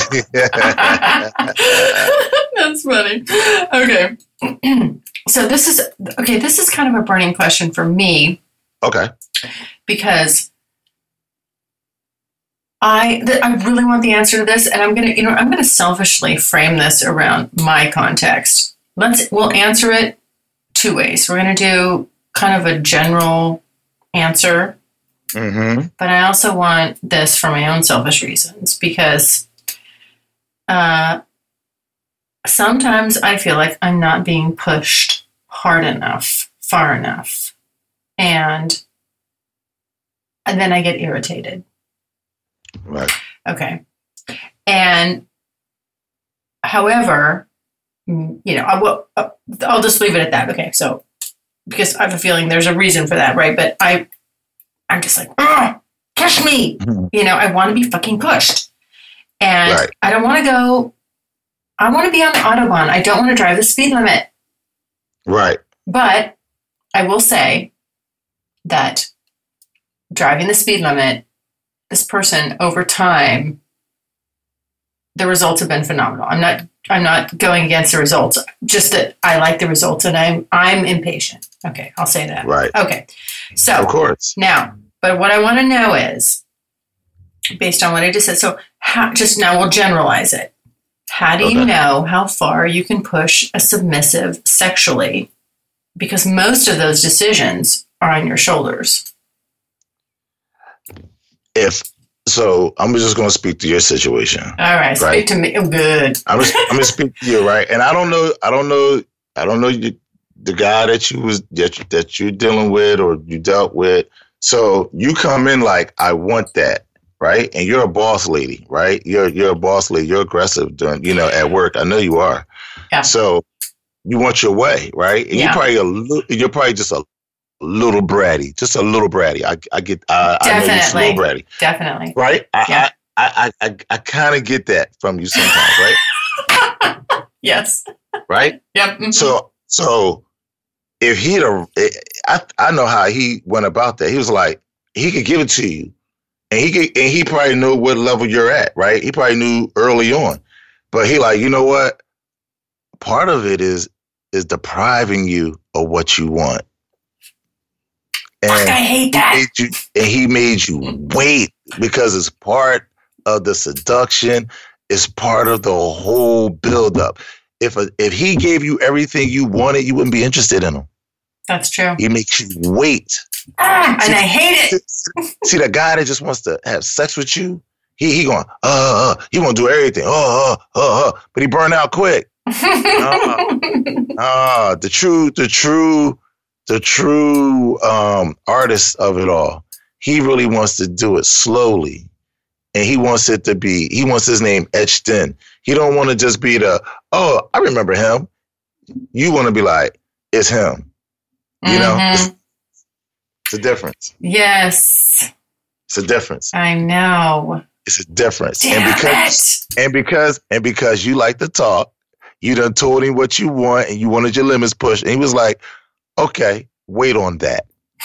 That's funny. Okay. So this is okay. This is kind of a burning question for me. Okay. Because I th- I really want the answer to this, and I'm gonna you know I'm gonna selfishly frame this around my context. Let's we'll answer it two ways. We're gonna do kind of a general answer, mm-hmm. but I also want this for my own selfish reasons because uh, sometimes I feel like I'm not being pushed hard enough, far enough, and and then I get irritated. Right. Okay. And however, you know, I will. I'll just leave it at that. Okay, so. Because I have a feeling there's a reason for that, right? But I, I'm just like, push me. Mm-hmm. You know, I want to be fucking pushed. And right. I don't want to go, I want to be on the Autobahn. I don't want to drive the speed limit. Right. But I will say that driving the speed limit, this person over time, the results have been phenomenal. I'm not I'm not going against the results, just that I like the results and I'm I'm impatient. Okay, I'll say that. Right. Okay. So of course. Now, but what I want to know is, based on what I just said, so how, just now we'll generalize it. How do okay. you know how far you can push a submissive sexually? Because most of those decisions are on your shoulders. If So I'm just going to speak to your situation. All right, speak right? to me. Oh, good. I'm just, I'm going to speak to you, right? And I don't know, I don't know, I don't know you, the guy that you was that you, that you're dealing with or you dealt with. So you come in like, I want that, right? And you're a boss lady, right? You're you're a boss lady. You're aggressive during, you know, at work. I know you are. Yeah. So you want your way, right? And yeah. you're probably a little, you're probably just a little bratty, just a little bratty. I I get I, I know you're a little bratty. Definitely. Right? I yeah. I I I, I kind of get that from you sometimes, right? Yes. Right? Yep. Mm-hmm. So so if he'd have, I I know how he went about that. He was like, he could give it to you. And he could, and he probably knew what level you're at, right? He probably knew early on. But he like, you know what? Part of it is is depriving you of what you want. And Fuck, I hate that. He made you, and he made you wait because it's part of the seduction. It's part of the whole buildup. If a, if he gave you everything you wanted, you wouldn't be interested in him. That's true. He makes you wait. Ah, see, and I hate it. See, the guy that just wants to have sex with you, he he going, uh, uh, he want to do everything, uh, uh, uh, uh, but he burn out quick. uh, uh, the true, the true, the true um, artist of it all. he really wants to do it slowly. And he wants it to be, he wants his name etched in. He don't want to just be the, oh, I remember him. You want to be like, it's him. You mm-hmm. know? It's, it's a difference. Yes. It's a difference. I know. It's a difference. Damn and because it. and because and because you like to talk, you done told him what you want and you wanted your limits pushed. And he was like, okay, wait on that.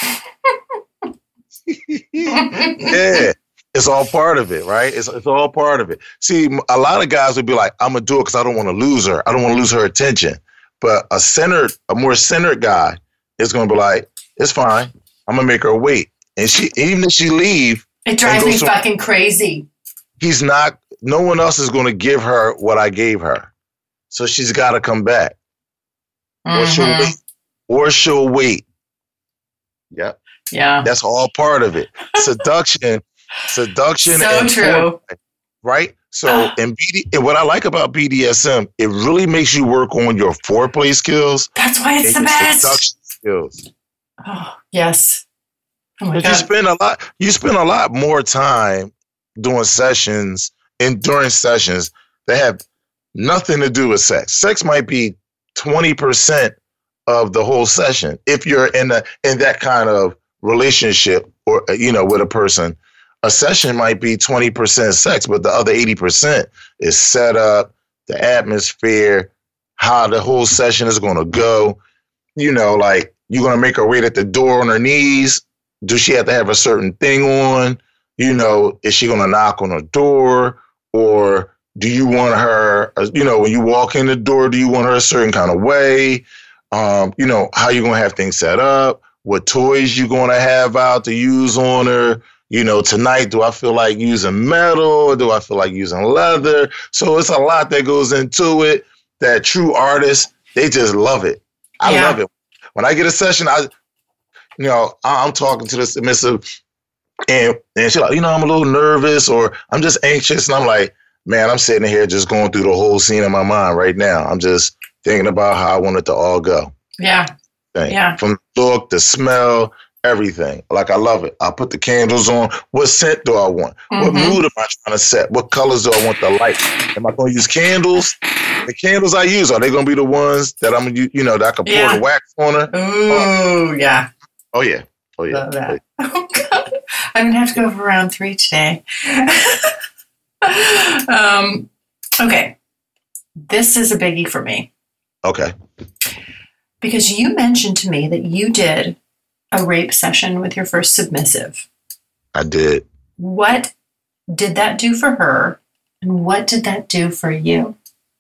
Yeah. It's all part of it, right? It's it's all part of it. See, a lot of guys would be like, I'm going to do it because I don't want to lose her. I don't want to lose her attention. But a centered, a more centered guy is going to be like, it's fine. I'm going to make her wait. And she, even if she leave. It drives me fucking crazy. He's not, no one else is going to give her what I gave her. So she's got to come back. Mm-hmm. Or she'll wait. Or she'll wait. Yep. Yeah. That's all part of it. Seduction. Seduction. So and true. Foreplay, right? So in B D, and what I like about B D S M, it really makes you work on your foreplay skills. That's why it's the best. Seduction skills. Oh, yes. Oh my God. You spend a lot, you spend a lot more time doing sessions and during sessions that have nothing to do with sex. Sex might be twenty percent of the whole session. If you're in a, in that kind of relationship or, you know, with a person, a session might be twenty percent sex, but the other eighty percent is set up, the atmosphere, how the whole session is going to go. You know, like, you're going to make her wait at the door on her knees. Does she have to have a certain thing on? You know, is she going to knock on her door? Or do you want her, you know, when you walk in the door, do you want her a certain kind of way? Um, you know, how you going to have things set up? What toys you going to have out to use on her? You know, tonight, do I feel like using metal or do I feel like using leather? So it's a lot that goes into it that true artists, they just love it. I yeah. love it. When I get a session, I, you know, I'm talking to the submissive and, and she's like, you know, I'm a little nervous or I'm just anxious. And I'm like, man, I'm sitting here just going through the whole scene in my mind right now. I'm just thinking about how I want it to all go. Yeah. Thing. Yeah. From the look, the smell, everything. Like, I love it. I put the candles on. What scent do I want? Mm-hmm. What mood am I trying to set? What colors do I want the light? Am I going to use candles? The candles I use, are they going to be the ones that I'm going to, you know, that I can pour yeah. the wax on her? Ooh, oh. yeah. Oh, yeah. Oh, yeah. Love that. Oh, God. I'm going to have to go for round three today. um, okay. This is a biggie for me. Okay. Because you mentioned to me that you did a rape session with your first submissive. I did. What did that do for her? And what did that do for you?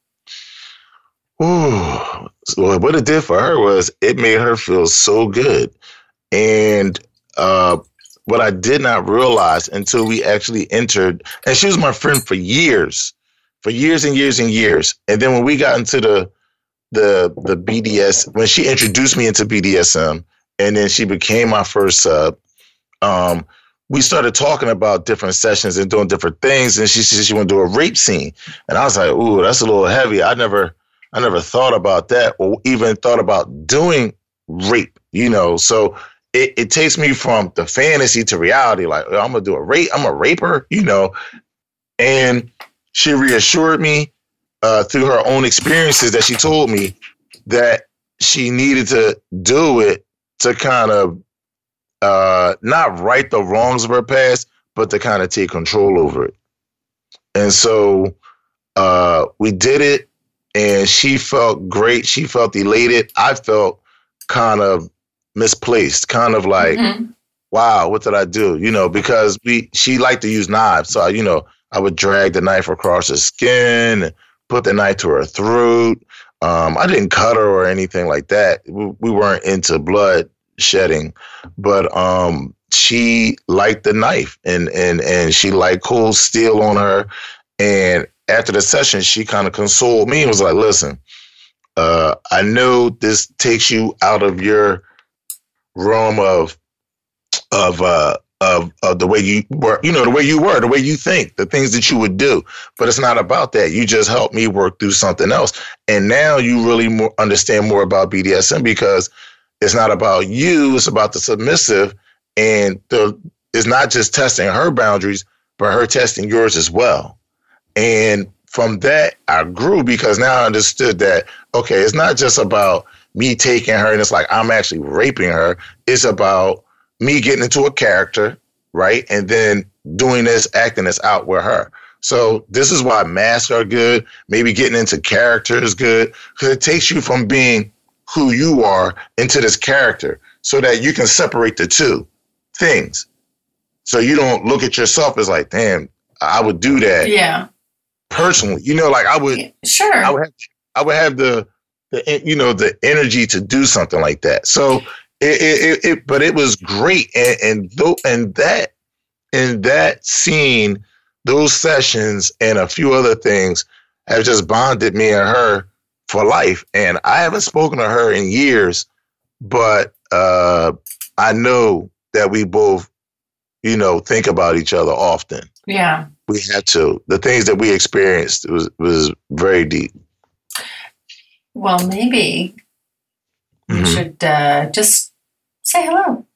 Ooh. Well, what it did for her was it made her feel so good. And uh, what I did not realize until we actually entered, and she was my friend for years, for years and years and years. And then when we got into the the the B D S, when she introduced me into B D S M, and then she became my first sub, um, we started talking about different sessions and doing different things. And she said she wanted to do a rape scene. And I was like, ooh, that's a little heavy. I never, I never thought about that or even thought about doing rape, you know? So it, it takes me from the fantasy to reality. Like, I'm going to do a rape. I'm a raper, you know? And she reassured me uh, through her own experiences that she told me that she needed to do it to kind of uh, not right the wrongs of her past, but to kind of take control over it. And so uh, we did it, and she felt great. She felt elated. I felt kind of misplaced, kind of like, mm-hmm. wow, what did I do? You know, because we she liked to use knives. So, you know, I would drag the knife across her skin, and put the knife to her throat. Um, I didn't cut her or anything like that. We, we weren't into blood shedding, but um, she liked the knife and, and, and she liked cold steel on her. And after the session, she kind of consoled me and was like, listen, uh, I know this takes you out of your realm of, of, uh, Of, of the way you were, you know, the way you were, the way you think, the things that you would do. But it's not about that. You just helped me work through something else. And now you really more understand more about B D S M because it's not about you, it's about the submissive. And the is not just testing her boundaries, but her testing yours as well. And from that, I grew because now I understood that, okay, it's not just about me taking her and it's like I'm actually raping her. It's about me getting into a character, right? And then doing this, acting this out with her. So this is why masks are good. Maybe getting into character is good because it takes you from being who you are into this character so that you can separate the two things. So you don't look at yourself as like, damn, I would do that. Yeah. Personally, you know, like I would, sure, I would have, I would have the, the, you know, the energy to do something like that. So it, it, it but it was great, and and though, and that, in that scene, those sessions, and a few other things have just bonded me and her for life. And I haven't spoken to her in years, but uh, I know that we both, you know, think about each other often. Yeah. We had to. The things that we experienced was was very deep. Well, maybe you mm-hmm. should uh, just say hello.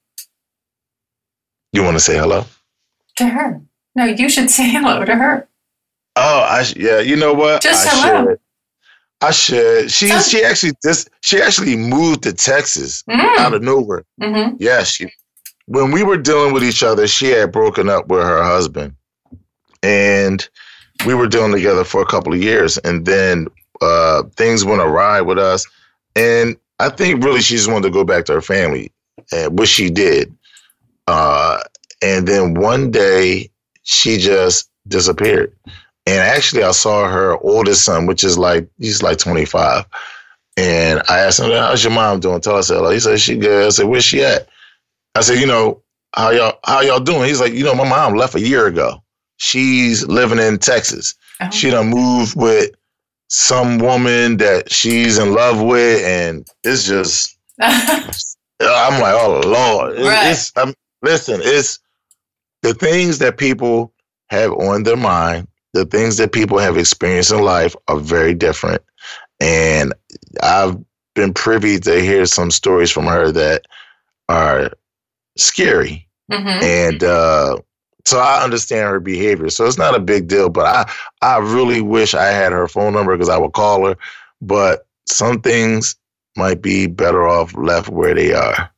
You want to say hello? To her. No, you should say hello to her. Oh, I sh- yeah. You know what? Just I hello. Should. I should. She so- she actually just she actually moved to Texas mm. out of nowhere. Mm-hmm. Yeah, she. When we were dealing with each other, she had broken up with her husband. And we were dealing together for a couple of years. And then uh, things went awry with us. And I think really she just wanted to go back to her family, which she did. Uh, and then one day she just disappeared. And actually I saw her oldest son, which is like, he's like twenty-five. And I asked him, how's your mom doing? Tell us hello. He said, she good. I said, where's she at? I said, you know, how y'all, how y'all doing? He's like, you know, my mom left a year ago. She's living in Texas. Oh. She done moved with some woman that she's in love with, and it's just, I'm like, oh Lord. Right. It's, I'm, listen, it's the things that people have on their mind, the things that people have experienced in life are very different. And I've been privy to hear some stories from her that are scary. Mm-hmm. And, uh, so I understand her behavior. So it's not a big deal, but I, I really wish I had her phone number because I would call her. But some things might be better off left where they are.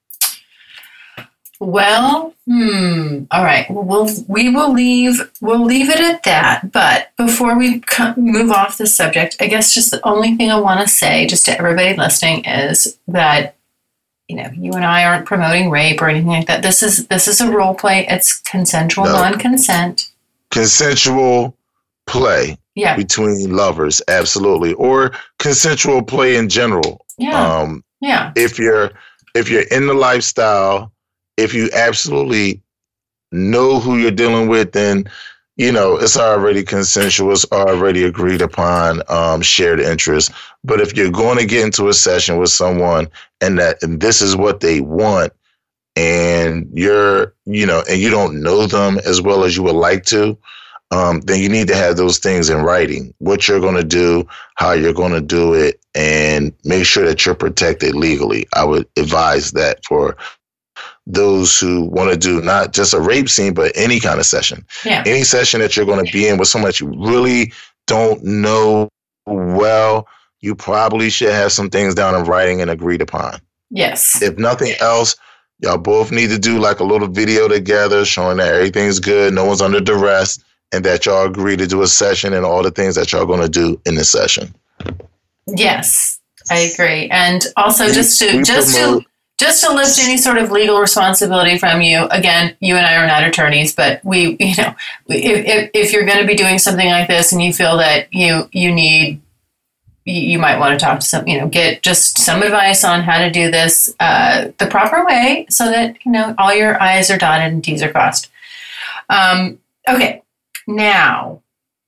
Well, hmm. All right. We'll we will leave we'll leave it at that. But before we move off the subject, I guess just the only thing I want to say, just to everybody listening, is that, you know, you and I aren't promoting rape or anything like that. This is this is a role play. It's consensual no. non-consent. Consensual play yeah. between lovers, absolutely. Or consensual play in general. Yeah. Um, yeah. If you're if you're in the lifestyle, if you absolutely know who you're dealing with, then you know, it's already consensual, it's already agreed upon, um, shared interest. But if you're going to get into a session with someone and that and this is what they want, and you're, you know, and you don't know them as well as you would like to, um, then you need to have those things in writing, what you're going to do, how you're going to do it, and make sure that you're protected legally. I would advise that for those who want to do not just a rape scene, but any kind of session. Yeah. Any session that you're going to be in with someone that you really don't know well, you probably should have some things down in writing and agreed upon. Yes. If nothing else, y'all both need to do like a little video together showing that everything's good, no one's under duress, and that y'all agree to do a session and all the things that y'all going to do in the session. Yes, I agree. And also we, just to just promote- to Just to lift any sort of legal responsibility from you, again, you and I are not attorneys, but we, you know, if, if, if you're going to be doing something like this and you feel that you you need, you might want to talk to some, you know, get just some advice on how to do this uh, the proper way so that, you know, all your I's are dotted and T's are crossed. Um, okay, now,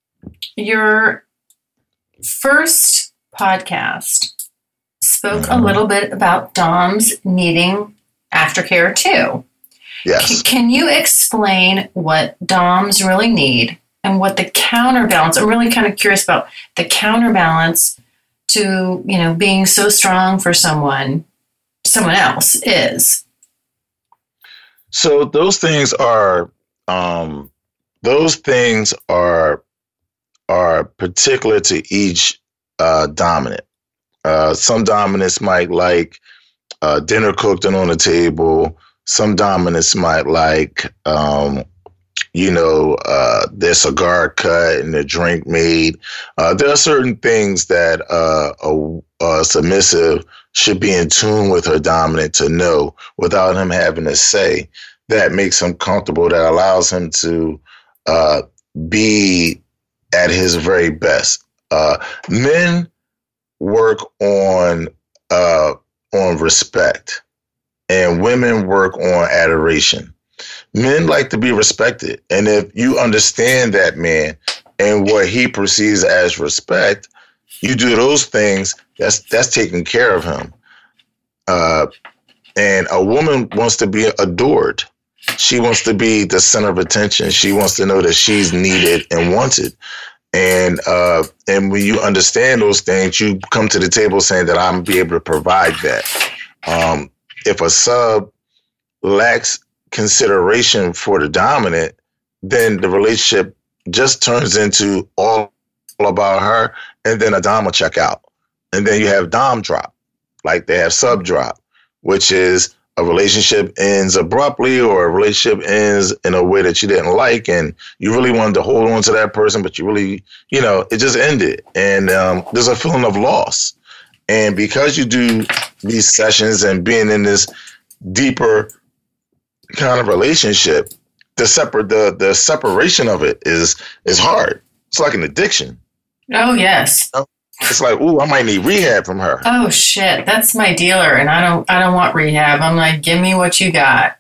your first podcast spoke a little bit about doms needing aftercare too. Yes. C- can you explain what doms really need and what the counterbalance? I'm really kind of curious about the counterbalance to, you know, being so strong for someone, someone else is. So those things are um, those things are are particular to each uh, dominant. Uh, some dominants might like uh, dinner cooked and on the table. Some dominants might like, um, you know, uh, their cigar cut and their drink made. Uh, there are certain things that uh, a, a submissive should be in tune with her dominant to know without him having to say, that makes him comfortable, that allows him to uh, be at his very best. Uh, men work on uh, on respect, and women work on adoration. Men like to be respected, and if you understand that man and what he perceives as respect, you do those things. That's that's taking care of him. Uh, and a woman wants to be adored. She wants to be the center of attention. She wants to know that she's needed and wanted. And uh, and when you understand those things, you come to the table saying that I'm be able to provide that. Um, if a sub lacks consideration for the dominant, then the relationship just turns into all about her, and then a dom will check out. And then you have dom drop, like they have sub drop, which is a relationship ends abruptly or a relationship ends in a way that you didn't like, and you really wanted to hold on to that person, but you really, you know, it just ended. And um, there's a feeling of loss. And because you do these sessions and being in this deeper kind of relationship, the separate the the separation of it is is hard. It's like an addiction. Oh, yes. You know? It's like, ooh, I might need rehab from her. Oh shit, that's my dealer, and I don't, I don't want rehab. I'm like, give me what you got.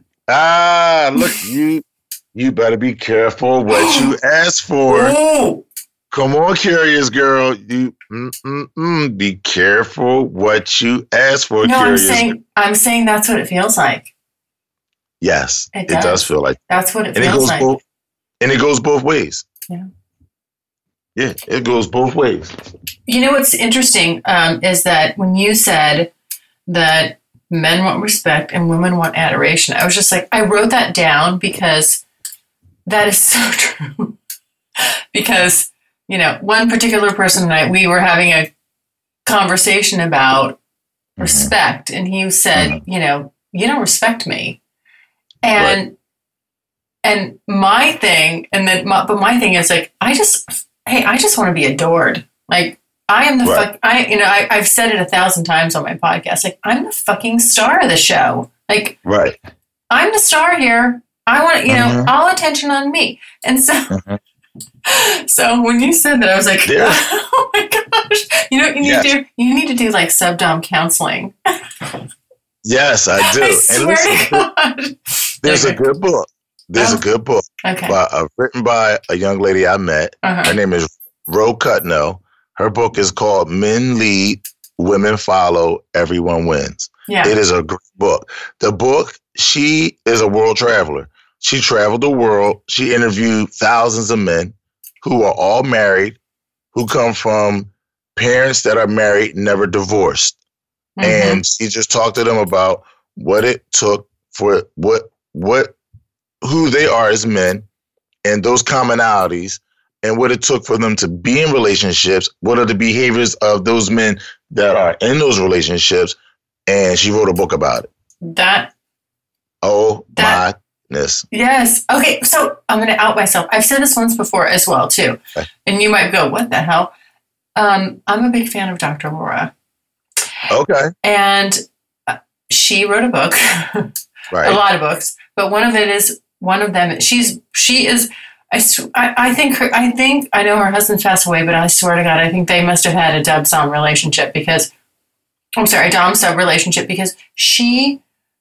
Ah, look, you, you better be careful what you ask for. Ooh. Come on, curious girl, you, mm, mm, mm, be careful what you ask for. No, curious I'm saying, girl. I'm saying that's what it feels like. Yes, It it does. does. feel like, That's what it and it feels goes like. both, and it goes both ways. Yeah. Yeah, it goes both ways. You know what's interesting um, is that when you said that men want respect and women want adoration, I was just like, I wrote that down because that is so true. Because, you know, one particular person and I, we were having a conversation about mm-hmm. respect, and he said, mm-hmm. you know, you don't respect me. And right. and my thing, and then, my, but my thing is like, I just... Hey, I just want to be adored. Like, I am the right. fuck. I, you know, I, I've said it a thousand times on my podcast. Like, I'm the fucking star of the show. Like, right. I'm the star here. I want, you know, mm-hmm. all attention on me. And so, mm-hmm. so when you said that, I was like, yeah. oh my gosh, you know, you need yes. to do, you need to do like subdom counseling. Yes, I do. I and swear listen, to God. There's okay. a good book. There's oh. a good book okay. by, uh, written by a young lady I met. Uh-huh. Her name is Ro Cutno. Her book is called Men Lead, Women Follow, Everyone Wins. Yeah. It is a great book. The book, she is a world traveler. She traveled the world. She interviewed thousands of men who are all married, who come from parents that are married, never divorced. Mm-hmm. And she just talked to them about what it took for what, what, who they are as men and those commonalities and what it took for them to be in relationships. What are the behaviors of those men that are in those relationships? And she wrote a book about it. That. Oh, that, my goodness. Yes. Okay. So I'm going to out myself. I've said this once before as well, too. Okay. And you might go, what the hell? Um, I'm a big fan of Doctor Laura. Okay. And she wrote a book, right. a lot of books, but one of it is, One of them, she's, she is, I, I, I think, her, I think, I know her husband passed away, but I swear to God, I think they must have had a dub-som relationship because, I'm sorry, dom-sub relationship because she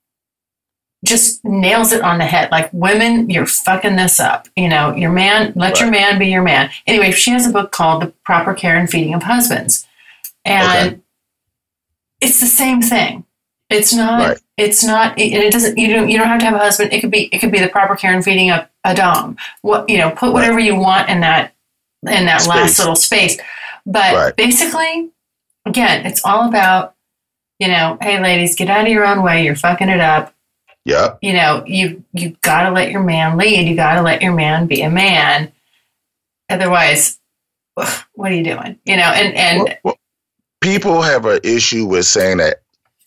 just nails it on the head. Like, women, you're fucking this up. You know, your man, let right. your man be your man. Anyway, she has a book called The Proper Care and Feeding of Husbands. And okay. it's the same thing. It's not, right. it's not, and it doesn't, you don't, you don't have to have a husband. It could be, it could be the proper care and feeding of a dom. What, you know, put whatever right. you want in that, in that space. Last little space. But right. basically, again, it's all about, you know, hey ladies, get out of your own way. You're fucking it up. Yeah. You know, you you got to let your man lead. You got to let your man be a man. Otherwise, what are you doing? You know, and and well, well, people have an issue with saying that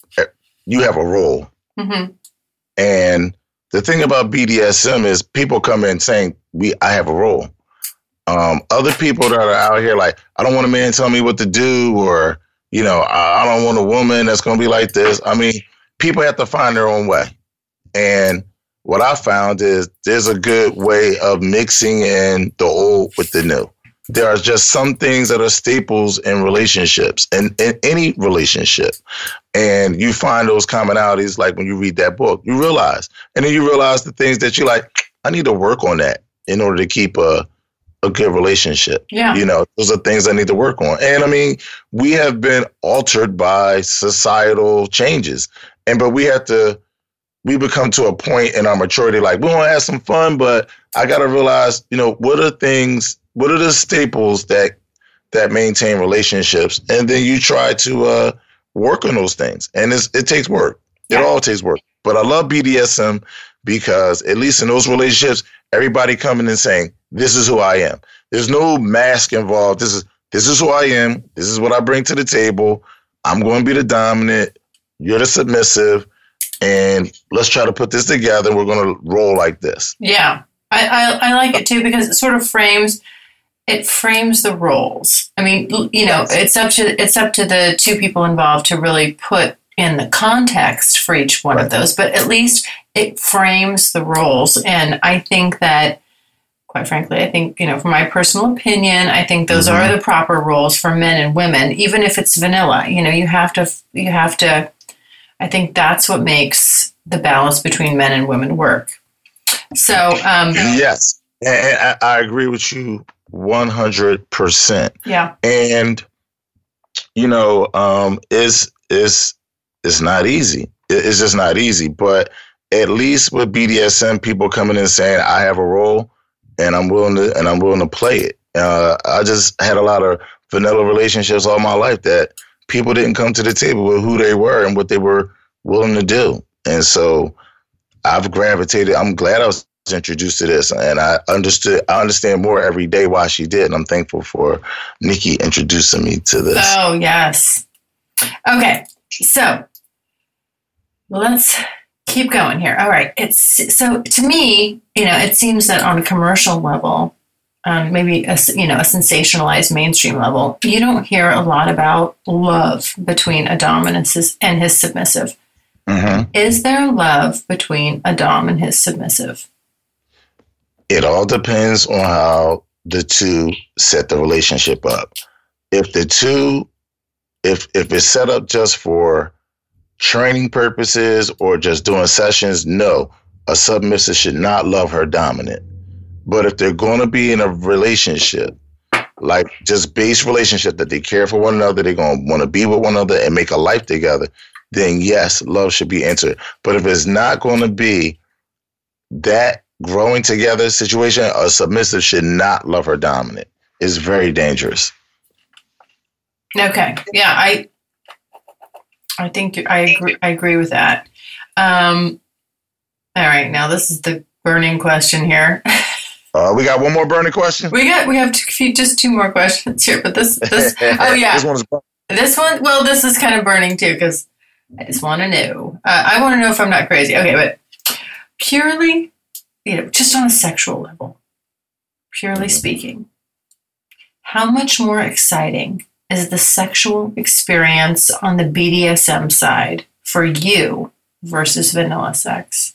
you have a role. Mm-hmm. And the thing about B D S M is people come in saying, "We, I have a role." Um, other people that are out here like, I don't want a man telling me what to do, or, you know, I, I don't want a woman that's going to be like this. I mean, people have to find their own way. And what I found is there's a good way of mixing in the old with the new. There are just some things that are staples in relationships and in any relationship. And you find those commonalities like when you read that book, you realize, and then you realize the things that you're like, I need to work on that in order to keep a, a good relationship. Yeah. You know, those are things I need to work on. And I mean, we have been altered by societal changes. And, but we have to, we become to a point in our maturity, like we want to have some fun, but I got to realize, you know, what are things, what are the staples that, that maintain relationships? And then you try to uh, work on those things. And it's, it takes work. Yeah. It all takes work. But I love B D S M because at least in those relationships, everybody coming and saying, this is who I am. There's no mask involved. This is, this is who I am. This is what I bring to the table. I'm going to be the dominant. You're the submissive. And let's try to put this together. We're going to roll like this. Yeah, I, I I like it too because it sort of frames it frames the roles. I mean, you know, it's up to it's up to the two people involved to really put in the context for each one Right. of those. But at least it frames the roles, and I think that, quite frankly, I think, you know, from my personal opinion, I think those Mm-hmm. are the proper roles for men and women, even if it's vanilla. You know, you have to you have to. I think that's what makes the balance between men and women work. So, um, Yes. And I, I agree with you one hundred percent. yeah, And, you know, um, it's, it's, it's not easy. It- It's just not easy. But at least with B D S M, people coming in saying, I have a role and I'm willing to, and I'm willing to play it. Uh, I just had a lot of vanilla relationships all my life that people didn't come to the table with who they were and what they were willing to do. And so I've gravitated. I'm glad I was introduced to this, and I understood. I understand more every day why she did. And I'm thankful for Nikki introducing me to this. oh, yes. Okay, so let's keep going here. All right. It's so to me, you know, it seems that on a commercial level, um, maybe a, you know, a sensationalized mainstream level, you don't hear a lot about love between a dominant and his submissive. Mm-hmm. Is there love between a dom and his submissive? It all depends on how the two set the relationship up. If the two, if if it's set up just for training purposes or just doing sessions, no, a submissive should not love her dominant. But if they're going to be in a relationship, like just base relationship that they care for one another, they're going to want to be with one another and make a life together, then yes, love should be entered. But if it's not going to be that growing together situation, a submissive should not love her dominant. It's very dangerous. Okay. Yeah, I I think I agree I agree with that. Um, all right, now this is the burning question here. Uh, we got one more burning question. We got we have two, just two more questions here, but this this oh yeah. This one's This one, well, this is kind of burning too, because I just want to know. Uh, I want to know if I'm not crazy. Okay, but purely, you know, just on a sexual level, purely speaking, how much more exciting is the sexual experience on the B D S M side for you versus vanilla sex?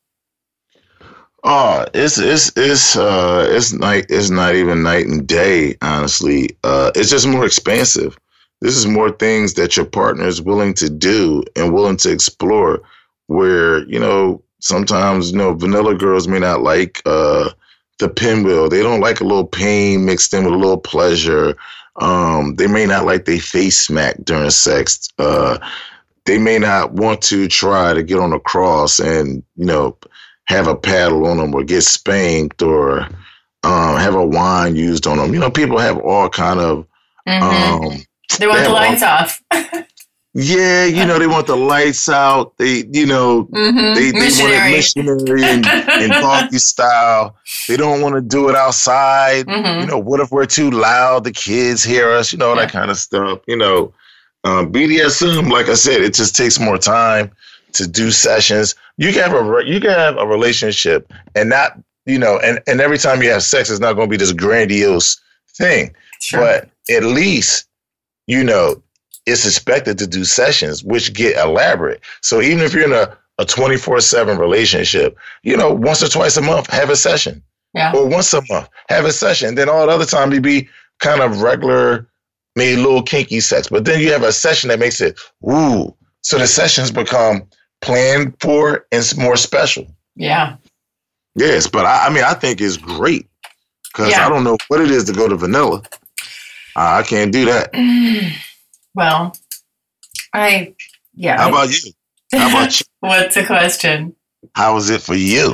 Oh, it's it's it's uh it's night it's not even night and day, honestly. Uh it's just more expansive. This is more things that your partner is willing to do and willing to explore, where, you know, sometimes, you know, vanilla girls may not like uh the pinwheel. They don't like a little pain mixed in with a little pleasure. Um, they may not like they face smack during sex. Uh they may not want to try to get on a cross and, you know, have a paddle on them or get spanked or um, have a wine used on them. You know, people have all kind of, Mm-hmm. um, They want they the have lights all- off. Yeah, you know, they want the lights out. They, you know, mm-hmm. they, they want it missionary and, and doggy style. They don't want to do it outside. Mm-hmm. You know, what if we're too loud? The kids hear us, you know, yeah. that kind of stuff. You know, um, B D S M, like I said, it just takes more time to do sessions. You can have a, you can have a relationship and not, you know, and, and every time you have sex, it's not going to be this grandiose thing. Sure. But at least, you know, it's expected to do sessions, which get elaborate. So even if you're in a, a twenty-four seven relationship, you know, once or twice a month, have a session. Yeah. Or once a month, have a session. Then all the other time, you be kind of regular, maybe a little kinky sex. But then you have a session that makes it, woo. So the sessions become planned for and more special. Yeah. Yes, but I, I mean, I think it's great because yeah. I don't know what it is to go to vanilla. Uh, I can't do that. Well, I, yeah. How about you? How about you? What's the question? How was it for you?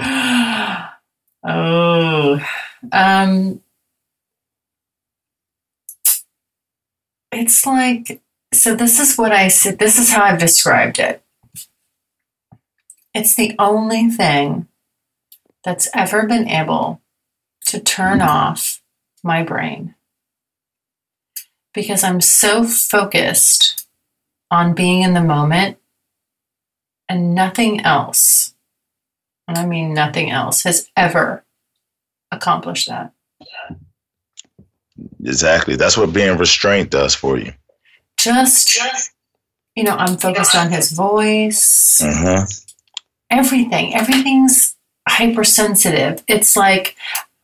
oh, um, it's like, so this is what I said, this is how I've described it. It's the only thing that's ever been able to turn off my brain. Because I'm so focused on being in the moment and nothing else, and I mean nothing else, has ever accomplished that. Exactly. That's what being restrained does for you. Just, you know, I'm focused on his voice. Mm-hmm. Everything. Everything's hypersensitive. It's like,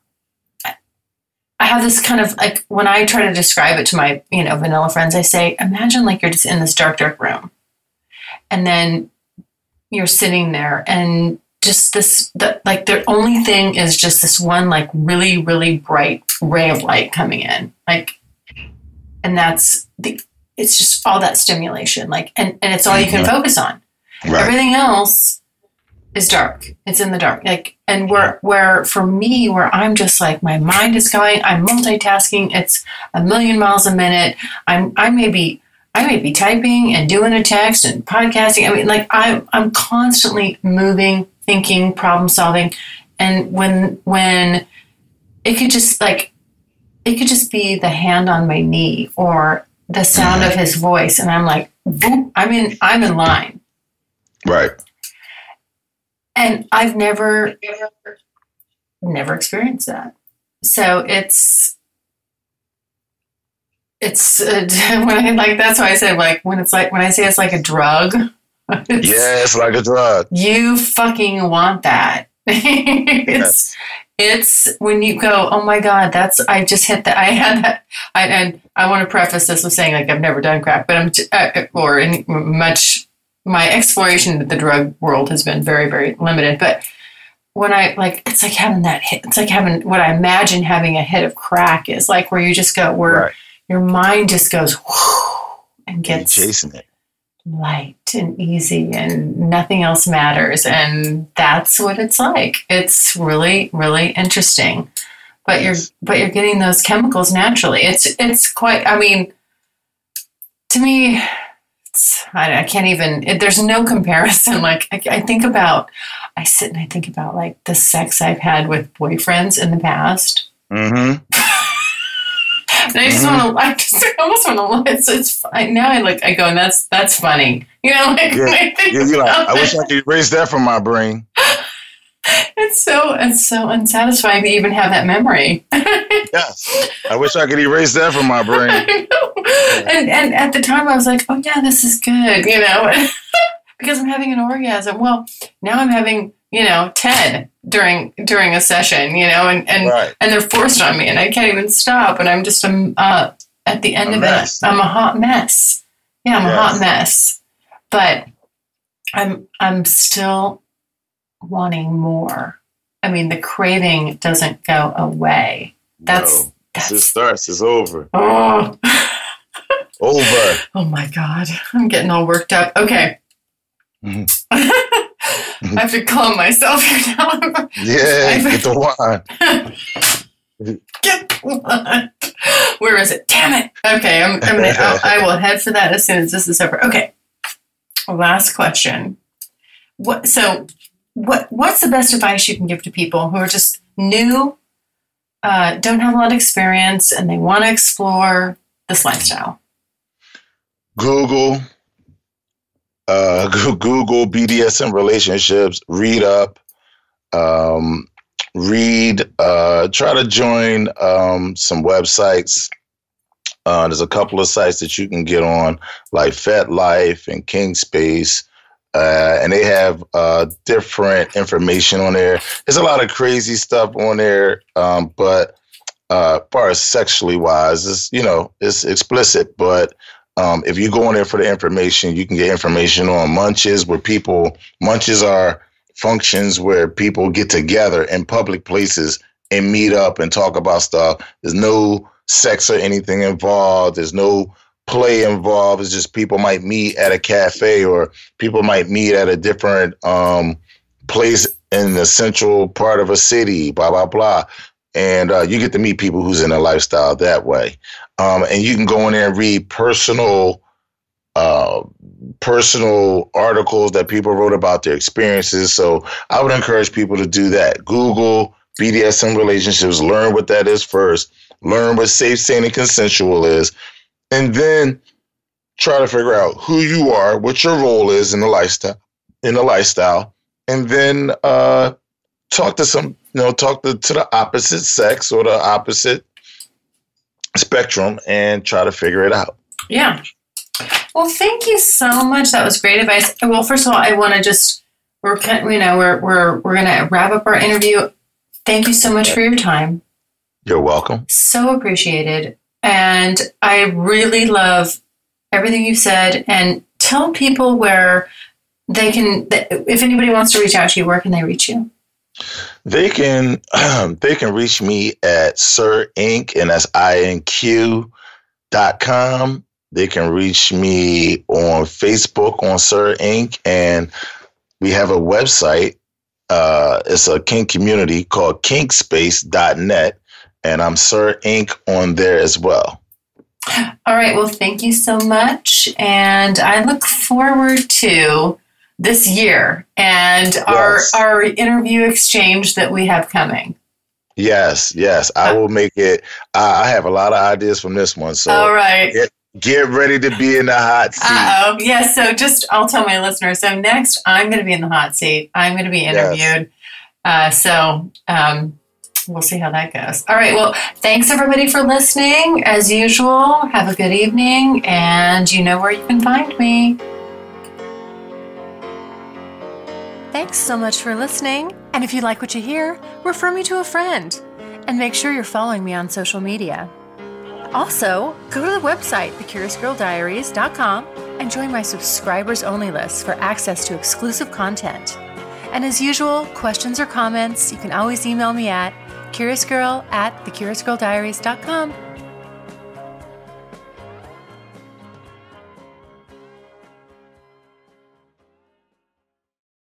I have this kind of like, when I try to describe it to my, you know, vanilla friends, I say, imagine like you're just in this dark, dark room. And then you're sitting there and just this, the, like the only thing is just this one, like really, really bright ray of light coming in. Like, and that's the, it's just all that stimulation. Like, and, and it's all you can mm-hmm. focus on. Right. Everything else is dark. It's in the dark. Like, and where, where for me, where I'm just like, my mind is going, I'm multitasking. It's a million miles a minute. I'm, I may be, I may be typing and doing a text and podcasting. I mean, like I'm, I'm constantly moving, thinking, problem solving. And when, when it could just like, it could just be the hand on my knee or the sound of his voice. And I'm like, boop, I'm in, I'm in line. Right. And I've never, never experienced that. So it's, it's, uh, when I like, that's why I said, like, when it's like, when I say it's like a drug. It's, yeah, it's like a drug. You fucking want that. it's, yes. It's when you go, oh my God, that's, I just hit that. I had that. I, and I want to preface this with saying, like, I've never done crack, but I'm, uh, or in much, my exploration of the drug world has been very, very limited. But when I like, it's like having that hit. It's like having what I imagine having a hit of crack is like, where you just go, where right. your mind just goes whoo, and gets You're chasing it, light and easy, and nothing else matters. And that's what it's like. It's really, really interesting. But yes. you're, but you're getting those chemicals naturally. It's, it's quite. I mean, to me. I, I can't even, it, there's no comparison. Like I, I think about, I sit and I think about like the sex I've had with boyfriends in the past. Mm-hmm. and I just mm-hmm. want to, I just I almost want to, it's, it's fine. Now I like, I go, and that's, that's funny. You know, like, yeah. I, yeah, you're like, I wish I could erase that from my brain. It's so, it's so unsatisfying to even have that memory. Yes. I wish I could erase that from my brain. I know. Yeah. And, and at the time I was like, oh yeah, this is good, you know, because I'm having an orgasm. Well, now I'm having, you know, ten during, during a session, you know, and, and, right. and they're forced on me and I can't even stop. And I'm just, um, uh, at the end a of mess. it, I'm a hot mess. Yeah. I'm yes. a hot mess, but I'm, I'm still wanting more. I mean, the craving doesn't go away. That's, no. that's it starts. It's over. Oh, over. Oh my God. I'm getting all worked up. Okay. Mm-hmm. I have to calm myself here now. Yeah, get the wine. Get the wine. Where is it? Damn it. Okay, I'm, I'm gonna, I'll, I will head for that as soon as this is over. Okay. last question. What, so what, what's the best advice you can give to people who are just new, uh, don't have a lot of experience, and they want to explore this lifestyle? Google, uh, Google B D S M relationships, read up, um, read, uh, try to join um, some websites. Uh, there's a couple of sites that you can get on, like FetLife and KinkSpace, uh, and they have uh, different information on there. There's a lot of crazy stuff on there, um, but uh, as far as sexually wise, it's, you know, it's explicit, but Um, if you go in there for the information, you can get information on munches, where people, munches are functions where people get together in public places and meet up and talk about stuff. There's no sex or anything involved. There's no play involved. It's just people might meet at a cafe, or people might meet at a different um, place in the central part of a city, blah, blah, blah. And uh, you get to meet people who's in a lifestyle that way. Um, and you can go in there and read personal, uh, personal articles that people wrote about their experiences. So I would encourage people to do that. Google B D S M relationships, learn what that is first, learn what safe, sane, and consensual is, and then try to figure out who you are, what your role is in the lifestyle, in the lifestyle, and then uh, talk to some, you know, talk to, to the opposite sex or the opposite spectrum and try to figure it out. Yeah. Well, thank you so much. That was great advice. Well, first of all, I want to just, we're, you know, we're, we're, we're going to wrap up our interview. Thank you so much for your time. You're welcome. So appreciated. And I really love everything you said. And tell people where they can, if anybody wants to reach out to you, where can they reach you? They can um, they can reach me at Sir Inc, and that's I N Q dot com. They can reach me on Facebook on Sir Inc, and we have a website. Uh, it's a kink community called kink space dot net, and I'm Sir Inc on there as well. All right. Well, thank you so much, and I look forward to this year and yes. our our interview exchange that we have coming. Yes, yes. I will make it. I, I have a lot of ideas from this one. So all right. Get, get ready to be in the hot seat. Uh-oh. Yes. So just, I'll tell my listeners. So next, I'm going to be in the hot seat. I'm going to be interviewed. Yes. Uh, so um, we'll see how that goes. All right. Well, thanks everybody for listening. As usual, have a good evening, and you know where you can find me. Thanks so much for listening. And if you like what you hear, refer me to a friend. And make sure you're following me on social media. Also, go to the website, the curious girl diaries dot com, and join my subscribers only list for access to exclusive content. And as usual, questions or comments, you can always email me at curiousgirl at the curious girl diaries dot com.